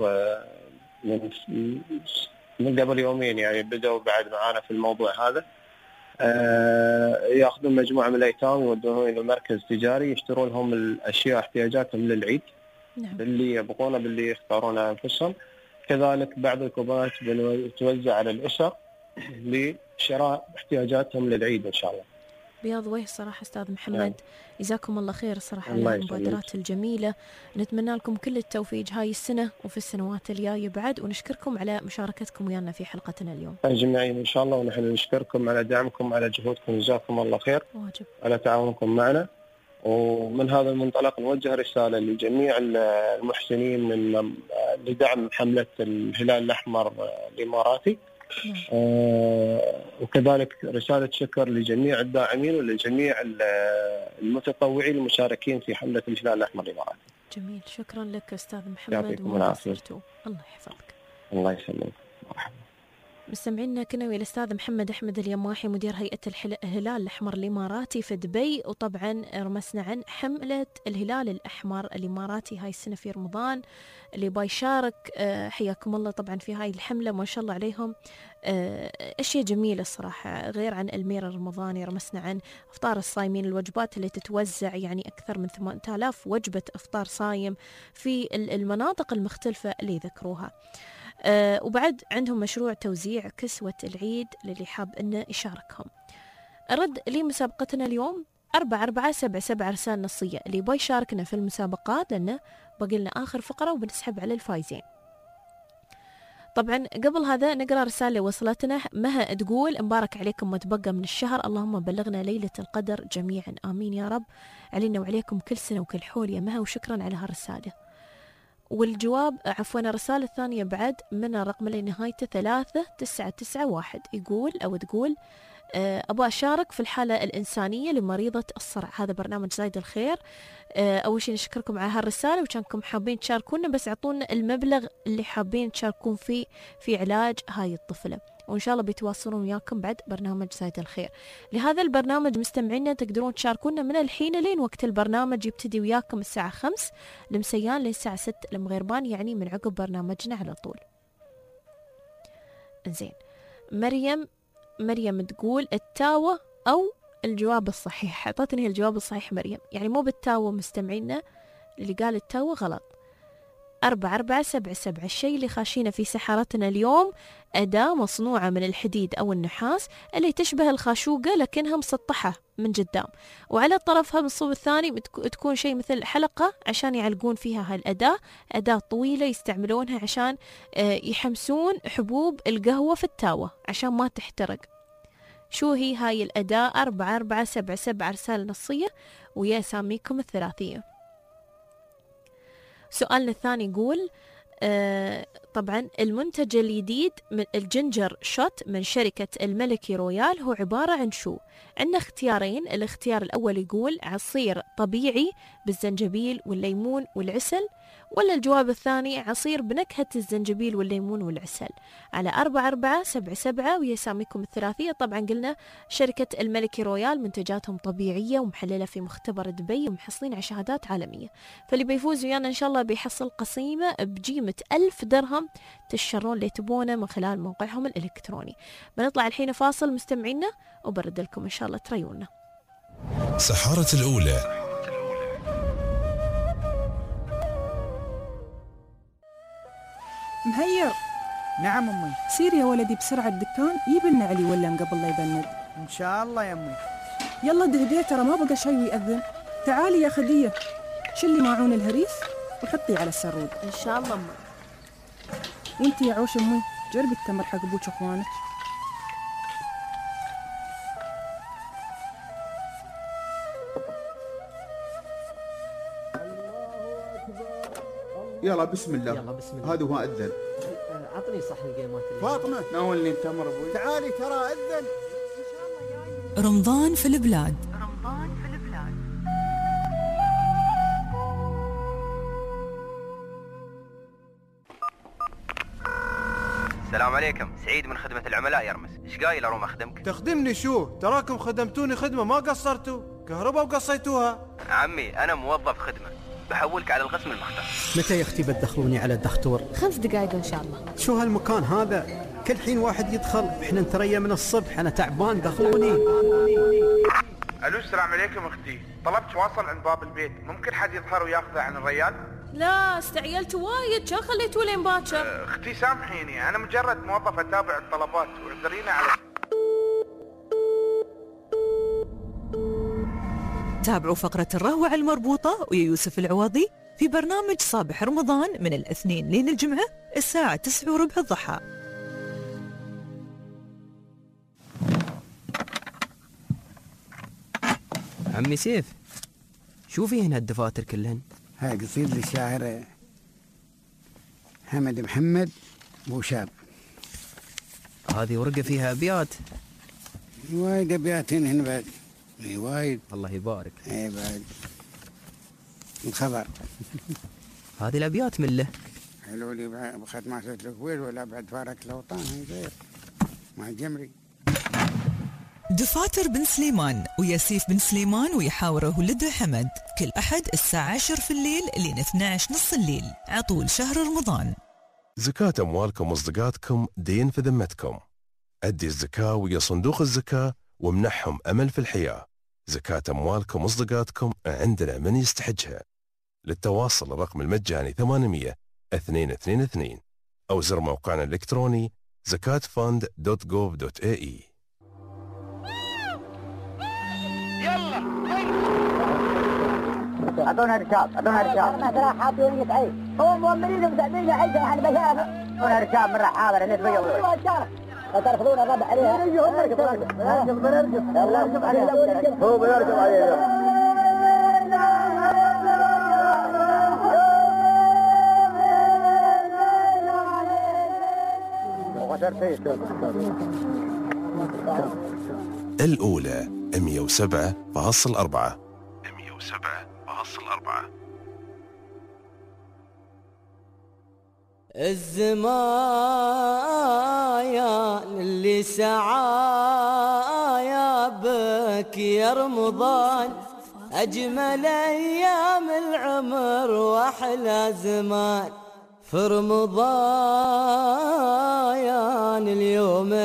من قبل يومين يعني بدأوا بعد معانا في الموضوع هذا، ياخذون مجموعة من الأيتام يودونهم إلى مركز تجاري يشترون لهم الأشياء احتياجاتهم للعيد. نعم. باللي يبغونه باللي يختارونه أنفسهم. كذلك بعض الكوبونات بتوزع على الأسر لشراء احتياجاتهم للعيد إن شاء الله. بياض وجه صراحة أستاذ محمد. نعم. جزاكم الله خير صراحة على المبادرات الجميلة. نتمنى لكم كل التوفيق هاي السنة وفي السنوات الجاية بعد، ونشكركم على مشاركتكم ويانا في حلقتنا اليوم. أجمعين إن شاء الله، ونحن نشكركم على دعمكم، على جهودكم، جزاكم الله خير. واجب. على تعاونكم معنا. ومن هذا المنطلق نوجه رسالة لجميع المحسنين من لدعم حملة الهلال الأحمر الإماراتي. وكذلك رسالة شكر لجميع الداعمين ولجميع المتطوعين المشاركين في حملة الهلال الأحمر الإماراتي. جميل، شكرا لك أستاذ محمد. يعطيكم العافية. الله يحفظك. الله يسلمك. مستمعينا كنا ويا الأستاذ محمد أحمد اليماحي مدير هيئة الهلال الأحمر الإماراتي في دبي، وطبعا رمسنا عن حملة الهلال الأحمر الإماراتي هاي السنة في رمضان اللي بايشارك. حياكم الله طبعا في هاي الحملة، ما شاء الله عليهم أشياء جميلة الصراحة. غير عن المير الرمضاني رمسنا عن أفطار الصايمين، الوجبات اللي تتوزع يعني أكثر من 8000 وجبة أفطار صايم في المناطق المختلفة اللي ذكروها. وبعد عندهم مشروع توزيع كسوة العيد للي حاب إنه يشاركهم. رد لمسابقتنا اليوم 4477 رسالة نصية اللي باي يشاركنا في المسابقات، لأنه باقي لنا آخر فقرة وبنسحب على الفايزين. طبعا قبل هذا نقرأ رسالة وصلتنا. مها تقول مبارك عليكم ما تبقى من الشهر، اللهم بلغنا ليلة القدر جميعا آمين يا رب، علينا وعليكم كل سنة وكل حول يا مها، وشكرا على هالرسالة. والجواب عفوا الرسالة الثانية بعد من الرقم اللي نهايته 3991 يقول أو تقول أبغى أشارك في الحالة الإنسانية لمريضة الصرع. هذا برنامج زايد الخير. أول شيء نشكركم على هالرسالة، وكانكم حابين تشاركونا بس أعطونا المبلغ اللي حابين تشاركون فيه في علاج هاي الطفلة، وإن شاء الله بيتواصلون وياكم بعد برنامج زايد الخير. لهذا البرنامج مستمعينا تقدرون تشاركونا من الحين لين وقت البرنامج يبتدي وياكم الساعة 5 المسيان للساعة 6 المغربان، يعني من عقب برنامجنا على طول. زين، مريم تقول التاوة أو الجواب الصحيح. أعطتني الجواب الصحيح مريم، يعني مو بالتاوة مستمعينا، اللي قال التاوة غلط. 4477 الشيء اللي خاشينا في سحرتنا اليوم أداة مصنوعة من الحديد أو النحاس اللي تشبه الخاشوقة لكنها مسطحة من قدام، وعلى طرفها من الصوب الثاني تكون شيء مثل حلقة عشان يعلقون فيها هاي الأداة. أداة طويلة يستعملونها عشان يحمسون حبوب القهوة في التاوة عشان ما تحترق. شو هي هاي الأداة؟ 4477 رسالة نصية ويا ساميكم الثلاثية. سؤالنا الثاني يقول طبعا المنتج الجديد من الجنجر شوت من شركة الملكي رويال هو عبارة عن شو؟ عندنا اختيارين. الاختيار الأول يقول عصير طبيعي بالزنجبيل والليمون والعسل، ولا الجواب الثاني عصير بنكهة الزنجبيل والليمون والعسل. على 4477 ويساميكم الثلاثية. طبعا قلنا شركة الملكي رويال منتجاتهم طبيعية ومحللة في مختبر دبي ومحصلين على شهادات عالمية، فاللي بيفوز ويانا إن شاء الله بيحصل قسيمة بقيمة 1000 درهم تشترون اللي تبونه من خلال موقعهم الإلكتروني. بنطلع الحين فاصل مستمعينا وبرد لكم إن شاء الله تريونا. سحارة الأولى مهير. نعم أمي. سير يا ولدي بسرعة الدكان يجيب لنا علي ولا قبل لا يبند. إن شاء الله يا أمي. يلا دهديه ترى ما بقى شي ويأذن. تعالي يا خدية شلي ماعون الهريس وحطيه على السرود. إن شاء الله أمي. وانتي يا عوش أمي جربي التمر حق أبوك وأخوانك. يلا بسم الله. يلا بسم الله. هذا هو أذن. عطني صحن القيمات اللي فاطمة ناولني التمر أبوي. تعالي ترى أذن. رمضان في البلاد. السلام عليكم، سعيد من خدمة العملاء يرمس، ايش قايل اروم اخدمك؟ تخدمني شو؟ تراكم خدمتوني خدمة ما قصرتوا، كهرباء وقصيتوها. عمي انا موظف خدمة، بحولك على القسم المختار. متى يا اختي بتدخلوني على الدكتور؟ 5 دقائق ان شاء الله. شو هالمكان هذا؟ كل حين واحد يدخل، احنا نتريا من الصبح، انا تعبان دخلوني. الو السلام عليكم اختي، طلبت واصل عند باب البيت، ممكن حد يظهر وياخذه عن الريال؟ لا استعجلت وايد، شو خليتوا لين باكر؟ اختي سامحيني، انا مجرد موظف اتابع الطلبات واعذرينا على. تابعوا فقرة الروعة المربوطة ويا يوسف العوضي في برنامج صباح رمضان من الاثنين لين الجمعة الساعة 9:15 الضحى. عمي سيف، شو في هنا الدفاتر كلهن؟ هاي قصيدة للشاعر حمد محمد بوشاب. هذه ورقة فيها أبيات. وايد أبيات هنا بعد. وايد. الله يبارك. اي بعد. الخبر. هذه الأبيات من له. حلو لي بختمات الكويت ولا بعد فارق الأوطان غير مع الجمري. دفاتر بن سليمان وياسيف بن سليمان ويحاوره ولده حمد كل أحد الساعة 10 في الليل لين 12 نص الليل عطول شهر رمضان. زكاة أموالكم وصدقاتكم دين في ذمتكم. أدي الزكاة ويا صندوق الزكاة ومنحهم أمل في الحياة. زكاة أموالكم وصدقاتكم عندنا من يستحجها. للتواصل الرقم المجاني 800-222 أو زر موقعنا الإلكتروني zakatfund.gov.ae. اعطونا ركاب ترى حاطين لك عيش هو مؤمنين ومساعدين عيش عن بشافه اعطونا ركاب من حاضر الناس بيقولوا لا ترفضون الربع عليها نركب عليها هو بيركب عليها. الأولى 107.4. الزمان اللي سعايا بك يا رمضان أجمل أيام العمر وأحلى زمان في رمضان اليوم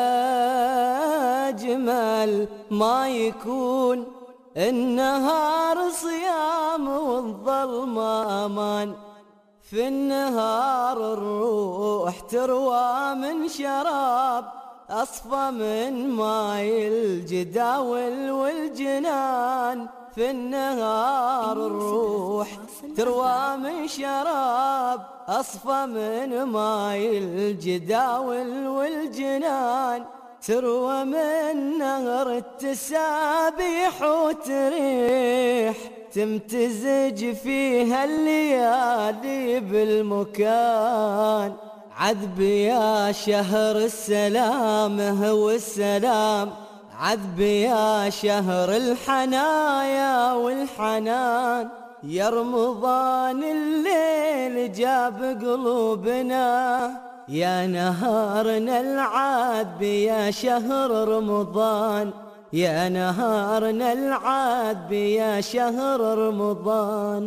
أجمل ما يكون النهار صيام والظلم أمان في النهار الروح تروى من شراب أصفى من ماي الجداول والجنان في النهار الروح تروى من شراب أصفى من ماي الجداول والجنان تروى من نهر التسابيح وتريح تمتزج فيها الليالي بالمكان عذب يا شهر السلام هو السلام عذب يا شهر الحنايا والحنان يا رمضان الليل جاب قلوبنا يا نهارنا العذب يا شهر رمضان يا نهارنا العذب يا شهر رمضان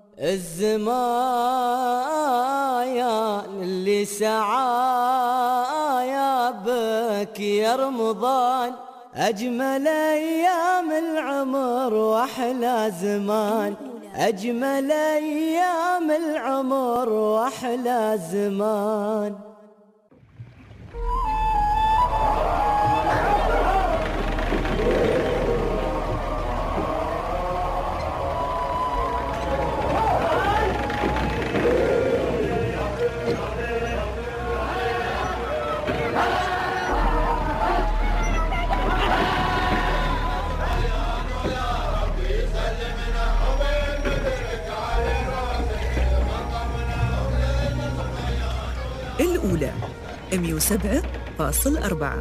الزمان اللي سعايا بك يا رمضان أجمل أيام العمر وأحلى زمان أجمل أيام العمر وأحلى زمان. الأولى 107.4.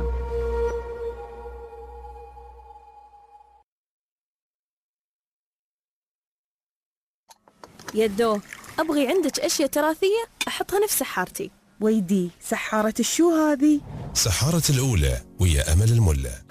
يدو، أبغي عندك أشياء تراثية أحطها نفس سحارتي. ويدي، سحارة الشو هذه؟ سحارة الأولى ويا أمل الملا.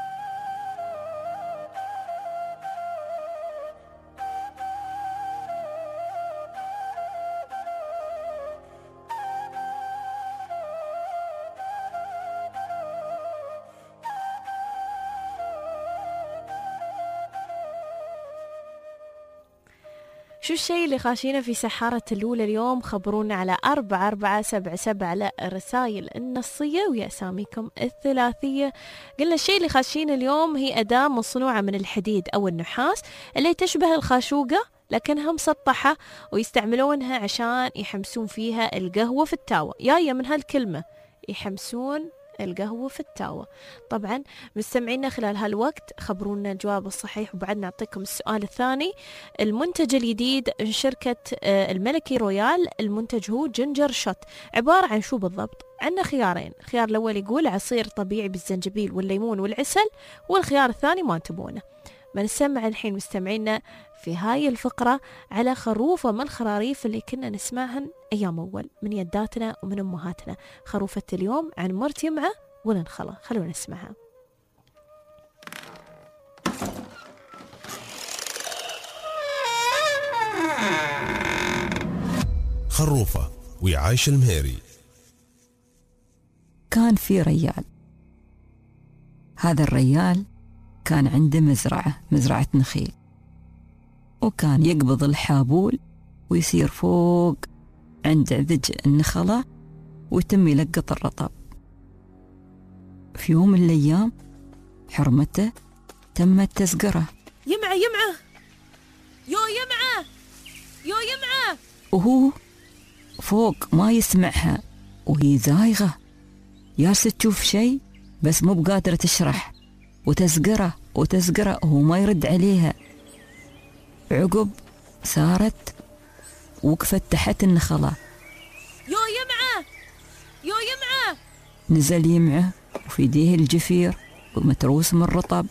شو الشيء اللي خاشينا في سحارة الأولى اليوم؟ خبرونا على 4477 على الرسائل النصية ويا أساميكم الثلاثية. قلنا الشيء اللي خاشينا اليوم هي أداة مصنوعة من الحديد أو النحاس اللي تشبه الخاشوقة لكنها مسطحة، ويستعملونها عشان يحمسون فيها القهوة في التاوة. جاية من هالكلمة، يحمسون القهوة في التاوة. طبعا مستمعينا خلال هالوقت خبرونا الجواب الصحيح، وبعد نعطيكم السؤال الثاني. المنتج الجديد من شركة الملكي رويال، المنتج هو جينجر شوت، عبارة عن شو بالضبط؟ عندنا خيارين. الخيار الأول يقول عصير طبيعي بالزنجبيل والليمون والعسل، والخيار الثاني ما تبونه. ما نسمع الحين مستمعينا في هاي الفقرة على خروفة من الخراريف اللي كنا نسمعهن أيام أول من يداتنا ومن أمهاتنا. خروفة اليوم عن مرت يمعة ولنخلة، خلونا نسمعها. خروفة ويعايش المهيري. كان في ريال، هذا الريال كان عنده مزرعة نخيل، وكان يقبض الحابول ويصير فوق عند عذج النخلة ويتم يلقط الرطب. في يوم من الأيام حرمته تمت تسقره. يمعة يو يمعة وهو فوق ما يسمعها، وهي زايغة ياسة تشوف شيء بس مو بقادرة تشرح، وتسقره وهو ما يرد عليها. عقب صارت وقفت تحت النخلة. يو يمعة نزل يمعه وفي يديه الجفير ومتروس من الرطب.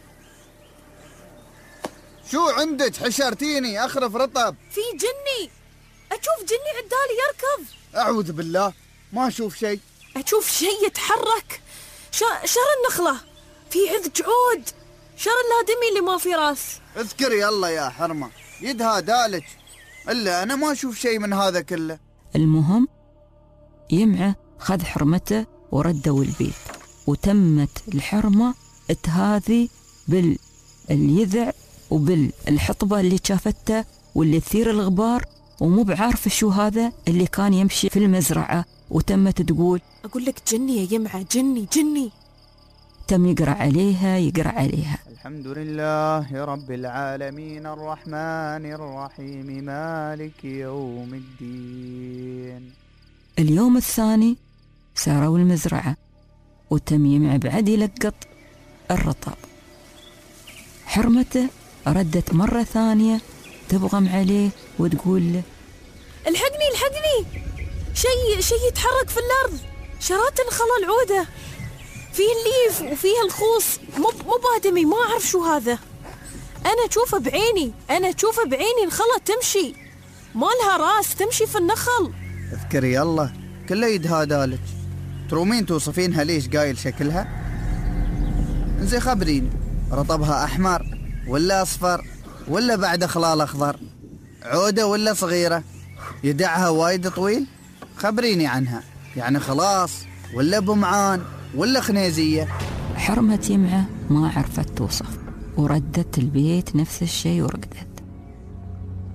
شو عندك؟ حشرتيني أخرف رطب. في جني، أشوف جني عدالي يركض. أعوذ بالله، ما أشوف شيء. أشوف شيء يتحرك. شر النخلة في عذج عود، شر الهادمي اللي ما في راس. اذكري الله يا حرمة، يدها دالك، إلا أنا ما أشوف شيء من هذا كله. المهم يمعه خذ حرمته وردوا البيت، وتمت الحرمة تهاذي باليذع وبالحطبة اللي شافته واللي تثير الغبار، ومو بعارف شو هذا اللي كان يمشي في المزرعة. وتمت تقول أقول لك جني يا يمعة، جني. تم يقرأ عليها. الحمد لله رب العالمين الرحمن الرحيم مالك يوم الدين. اليوم الثاني ساروا المزرعة، وتم يمع بعد يلقط الرطب. حرمته ردت مرة ثانية تبغم عليه وتقول له الحقني، شيء يتحرك في الأرض، شرات النخلة العودة، فيه الليف وفيه الخوص، مو بادمي، ما أعرف شو هذا. أنا أشوفه بعيني، النخلة تمشي ما لها راس، تمشي في النخل. اذكري الله، كله يدها دالك. ترومين توصفينها ليش قايل شكلها؟ انزين خبريني، رطبها أحمر ولا أصفر ولا بعد خلال أخضر؟ عودة ولا صغيرة؟ يدعها وايد طويل؟ خبريني عنها، يعني خلاص ولا بمعان ولا خنيزية؟ حرمة يمعة ما عرفت توصف، وردت البيت نفس الشيء ورقدت.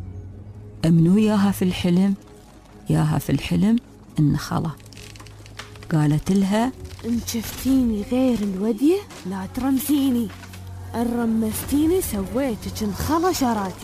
منو ياها في الحلم؟ ياها في الحلم النخلة. قالت لها انت شفتيني غير الودية لا ترمسيني، ان رمستيني سويتك نخلة شراتي.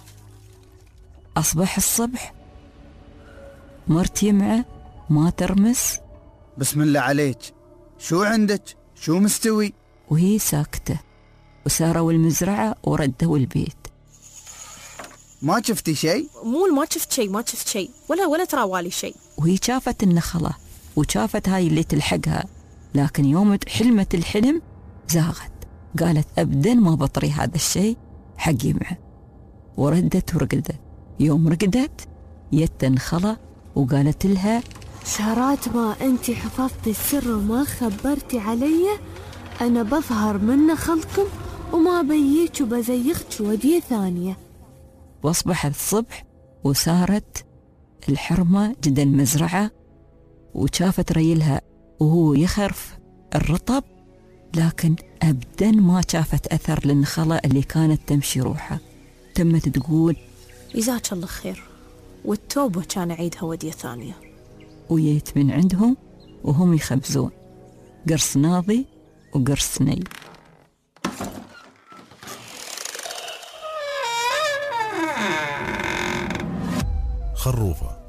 أصبح الصبح مرت يمعة ما ترمس. بسم الله عليك، شو عندك؟ شو مستوي؟ وهي ساكتة. وساروا المزرعة وردوا البيت. ما شفتي شيء؟ مو ما شفت شيء، ما شفت شيء ولا تراوالي شيء. وهي شافت النخلة وشافت هاي اللي تلحقها، لكن يوم حلمت الحلم زاغت. قالت أبدا ما بطري هذا الشيء حق يمعة. وردت ورقدت. يوم رقدت يت النخلة وقالت لها شرات ما انتي حفظتي السر وما خبرتي علي، انا بظهر من نخلكم وما بييك وبزيخك ودية ثانية. واصبحت الصبح وسارت الحرمة جدا المزرعة وشافت ريلها وهو يخرف الرطب، لكن أبدا ما شافت أثر للنخلة اللي كانت تمشي روحها. تمت تقول جزاك الله خير، والتوبة كان عيدها ودية ثانية. وجيت من عندهم وهم يخبزون قرص ناضي وقرص ني. خروفة.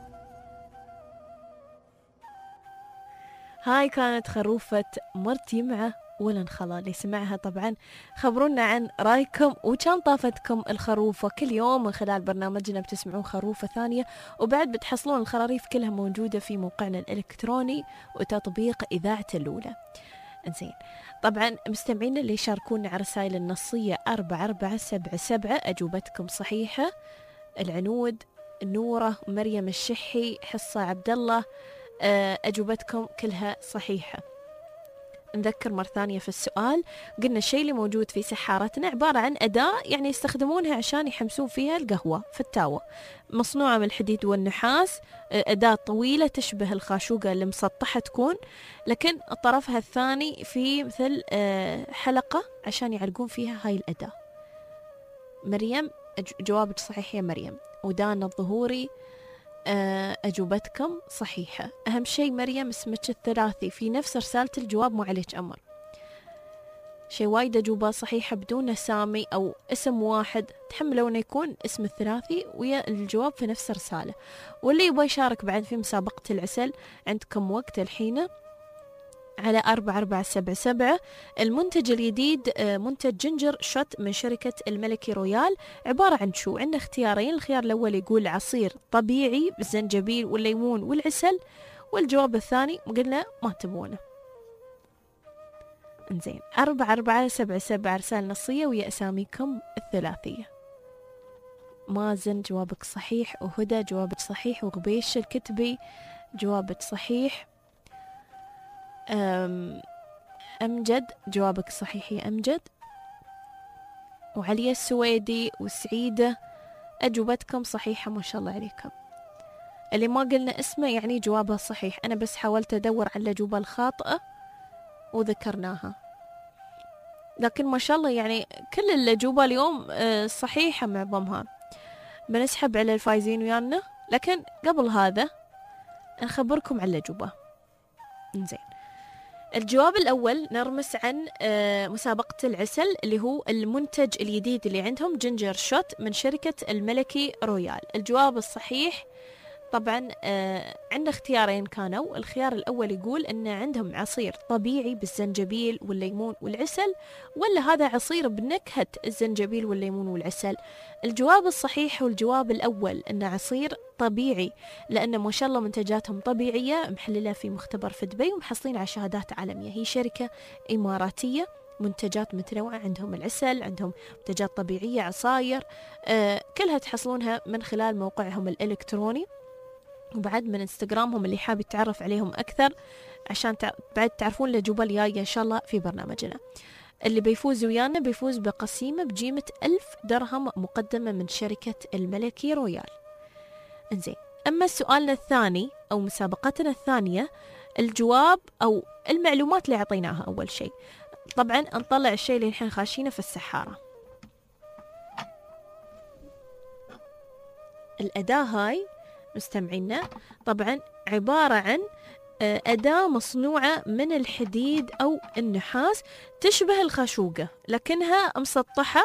هاي كانت خروفة مرت يمعة والنخلة اللي سمعها. طبعا خبرونا عن رايكم وكان طافتكم الخروفة. كل يوم من خلال برنامجنا بتسمعون خروفة ثانية، وبعد بتحصلون الخراريف كلها موجودة في موقعنا الإلكتروني وتطبيق إذاعة اللولة. انزين، طبعا مستمعين اللي يشاركونا على رسائل النصية 4477 أجوبتكم صحيحة. العنود، نورة، مريم الشحي، حصة عبد الله، أجوبتكم كلها صحيحة. نذكر مرة ثانية في السؤال، قلنا الشيء اللي موجود في سحارتنا عبارة عن أداة يعني يستخدمونها عشان يحمسون فيها القهوة، فتاوة مصنوعة من الحديد والنحاس. أداة طويلة تشبه الخاشوقة اللي مسطحة تكون، لكن طرفها الثاني في مثل حلقة عشان يعلقون فيها هاي الأداة. مريم جوابك صحيح يا مريم. ودانا الظهوري أجوبتكم صحيحة. أهم شيء مريم اسمك الثلاثي في نفس رسالة الجواب، مو عليك أمر. شيء وايد أجوبة صحيحة بدون سامي أو اسم واحد، تحملوا أنه يكون اسم الثلاثي ويا الجواب في نفس الرسالة. واللي يبغى يشارك بعد في مسابقة العسل عندكم وقت الحين على 4477. المنتج الجديد منتج جينجر شوت من شركة الملكي رويال، عبارة عن شو؟ عندنا اختيارين. الخيار الأول يقول عصير طبيعي بالزنجبيل والليمون والعسل، والجواب الثاني قلنا ما تبونه. انزين، 4477 رسالة نصية ويا أساميكم الثلاثية. مازن جوابك صحيح، وهدى جوابك صحيح، وغبيش الكتبي جوابك صحيح. أمجد جوابك صحيح يا أمجد، وعليا السويدي وسعيدة أجوبتكم صحيحة ما شاء الله عليكم. اللي ما قلنا اسمه يعني جوابها صحيح، أنا بس حاولت أدور على الأجوبة الخاطئة وذكرناها، لكن ما شاء الله يعني كل الأجوبة اليوم صحيحة معظمها. بنسحب على الفايزين ويانا، لكن قبل هذا نخبركم على الأجوبة. نزين، الجواب الأول نرمس عن مسابقة العسل اللي هو المنتج الجديد اللي عندهم جينجر شوت من شركة الملكي رويال. الجواب الصحيح طبعا عندنا اختيارين كانوا. الخيار الأول يقول أن عندهم عصير طبيعي بالزنجبيل والليمون والعسل، ولا هذا عصير بنكهة الزنجبيل والليمون والعسل. الجواب الصحيح هو الجواب الأول، أن عصير طبيعي، لأن ما شاء الله منتجاتهم طبيعية محللة في مختبر في دبي ومحصلين على شهادات عالمية. هي شركة إماراتية، منتجات متنوعة، عندهم العسل، عندهم منتجات طبيعية، عصاير، كلها تحصلونها من خلال موقعهم الإلكتروني، وبعد من انستغرامهم اللي حاب يتعرف عليهم أكثر عشان بعد تعرفون الأجوبة الجاية إن شاء الله في برنامجنا. اللي بيفوز ويانا بيفوز بقسيمة بقيمة 1000 درهم مقدمة من شركة الملكي رويال. انزين، أما سؤالنا الثاني أو مسابقتنا الثانية، الجواب أو المعلومات اللي أعطيناها أول شيء. طبعا نطلع الشيء اللي نحن خاشينه في السحارة. الأداة هاي مستمعينا طبعا عبارة عن أداة مصنوعة من الحديد أو النحاس، تشبه الخاشوقة لكنها مسطحة،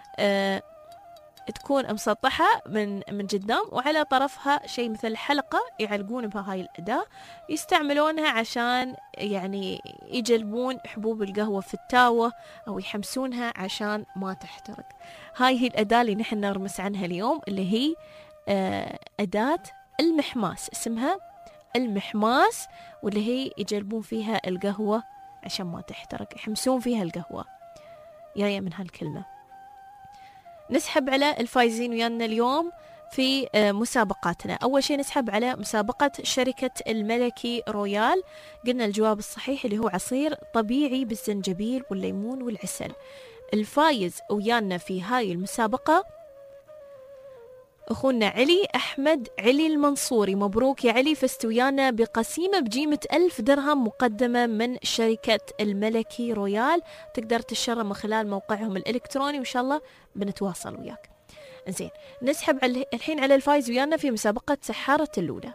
تكون مسطحة من قدام، وعلى طرفها شيء مثل حلقة يعلقون بها هاي الأداة، يستعملونها عشان يعني يجلبون حبوب القهوة في التاوة أو يحمسونها عشان ما تحترق. هاي هي الأداة اللي نحن نرمس عنها اليوم، اللي هي أداة المحماس، اسمها المحماس، واللي هي يجلبون فيها القهوة عشان ما تحترق، يحمسون فيها القهوة، جاية من هالكلمة. نسحب على الفايزين ويانا اليوم في مسابقاتنا. أول شيء نسحب على مسابقة شركة الملكي رويال. قلنا الجواب الصحيح اللي هو عصير طبيعي بالزنجبيل والليمون والعسل. الفايز ويانا في هاي المسابقة أخونا علي أحمد علي المنصوري. مبروك يا علي، فزت ويانا بقسيمة بقيمة 1000 درهم مقدمة من شركة الملكي رويال. تقدر تشتري من خلال موقعهم الإلكتروني، وإن شاء الله بنتواصل وياك. زين، نسحب الحين على الفايز ويانا في مسابقة سحارة اللولة.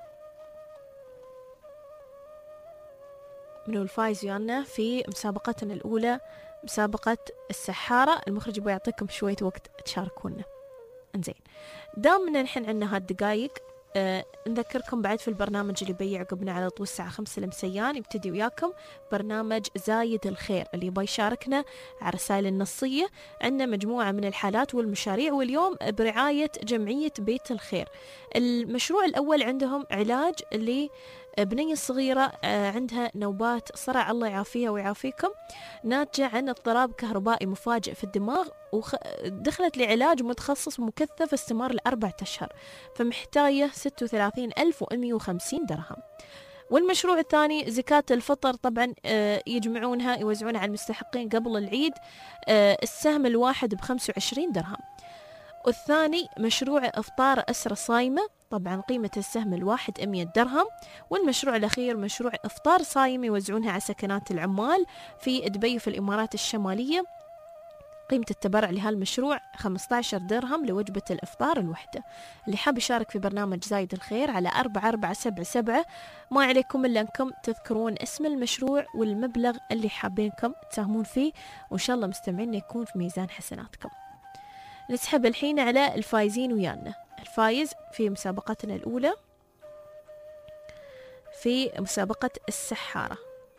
منو الفايز ويانا في مسابقتنا الأولى، مسابقة السحارة؟ المخرج يبغى يعطيكم شوية وقت تشاركونا. انزين، دامنا نحن عندنا هالدقايق، نذكركم بعد في البرنامج اللي بيع عقبنا على طول الساعة 5 المسيان يبتدي وياكم برنامج زايد الخير اللي يبغى يشاركنا على الرسائل النصية. عندنا مجموعة من الحالات والمشاريع، واليوم برعاية جمعية بيت الخير. المشروع الأول عندهم علاج بنية صغيرة عندها نوبات صرع، الله يعافيها ويعافيكم، ناتجة عن اضطراب كهربائي مفاجئ في الدماغ، ودخلت لعلاج متخصص مكثف استمر ل4 أشهر، فمحتاجة 36,150 درهم. والمشروع الثاني زكاة الفطر، طبعا يجمعونها يوزعونها على المستحقين قبل العيد، السهم الواحد ب25 درهم. والثاني مشروع إفطار أسرة صايمة، طبعا قيمة السهم الواحد 100 درهم. والمشروع الأخير مشروع إفطار صايم يوزعونها على سكنات العمال في دبي في الإمارات الشمالية. قيمة التبرع لهالمشروع 15 درهم لوجبة الإفطار الوحدة. اللي حاب يشارك في برنامج زايد الخير على 4477، ما عليكم إلا أنكم تذكرون اسم المشروع والمبلغ اللي حابينكم تساهمون فيه، وإن شاء الله مستمعين يكون في ميزان حسناتكم. نسحب الحين على الفايزين ويانا. الفايز في مسابقتنا الأولى في مسابقة السحارة،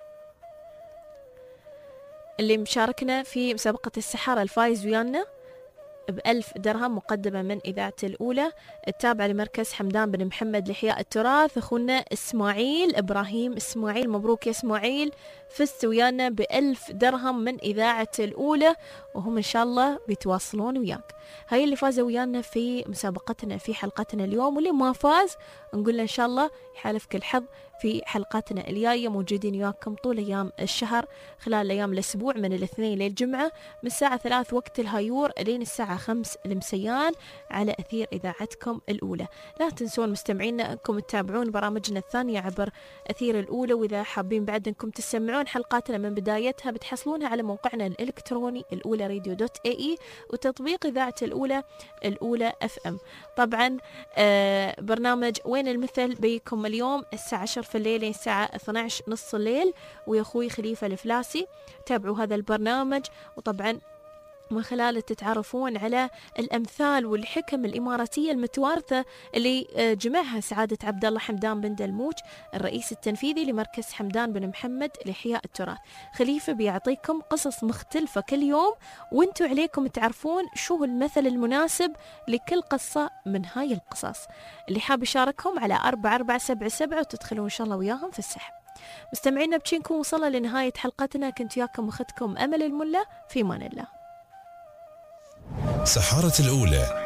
اللي مشاركنا في مسابقة السحارة، الفايز ويانا ب1000 درهم مقدمة من إذاعة الأولى، التابعة لمركز حمدان بن محمد لإحياء التراث. أخونا إسماعيل إبراهيم إسماعيل، مبروك يا إسماعيل، فزت ويانا ب1000 درهم من إذاعة الأولى، وهم إن شاء الله بيتواصلون وياك. هاي اللي فازوا ويانا في مسابقتنا في حلقتنا اليوم، واللي ما فاز نقول له إن شاء الله يحالفك الحظ في حلقاتنا الجاية. موجودين وياكم طول أيام الشهر، خلال أيام الأسبوع من الاثنين للجمعة، من الساعة 3 وقت الهايور لين الساعة 5 المسيان على أثير إذاعتكم الأولى. لا تنسون مستمعينا أنكم تتابعون برامجنا الثانية عبر أثير الأولى، وإذا حابين بعد أنكم تسمعون حلقاتنا من بدايتها بتحصلونها على موقعنا الإلكتروني الأولى radio.ae، وتطبيق إذاعة الأولى FM. طبعا برنامج وين المثل بيكم اليوم الساعة 10 في الليل الساعة 12 نص الليل، ويا أخوي خليفة الفلاسي. تابعوا هذا البرنامج، وطبعا من خلاله تتعرفون على الأمثال والحكم الإماراتية المتوارثة اللي جمعها سعادة عبد الله حمدان بن دلموج، الرئيس التنفيذي لمركز حمدان بن محمد لإحياء التراث. خليفة بيعطيكم قصص مختلفة كل يوم، وانتوا عليكم تعرفون شو المثل المناسب لكل قصة من هاي القصص. اللي حاب يشاركهم على 4477 وتدخلون إن شاء الله وياهم في السحب. مستمعينا بتشينكم وصلنا لنهاية حلقتنا، كنت وياكم أختكم أمل الملا، في مان الله. سحارة الأولى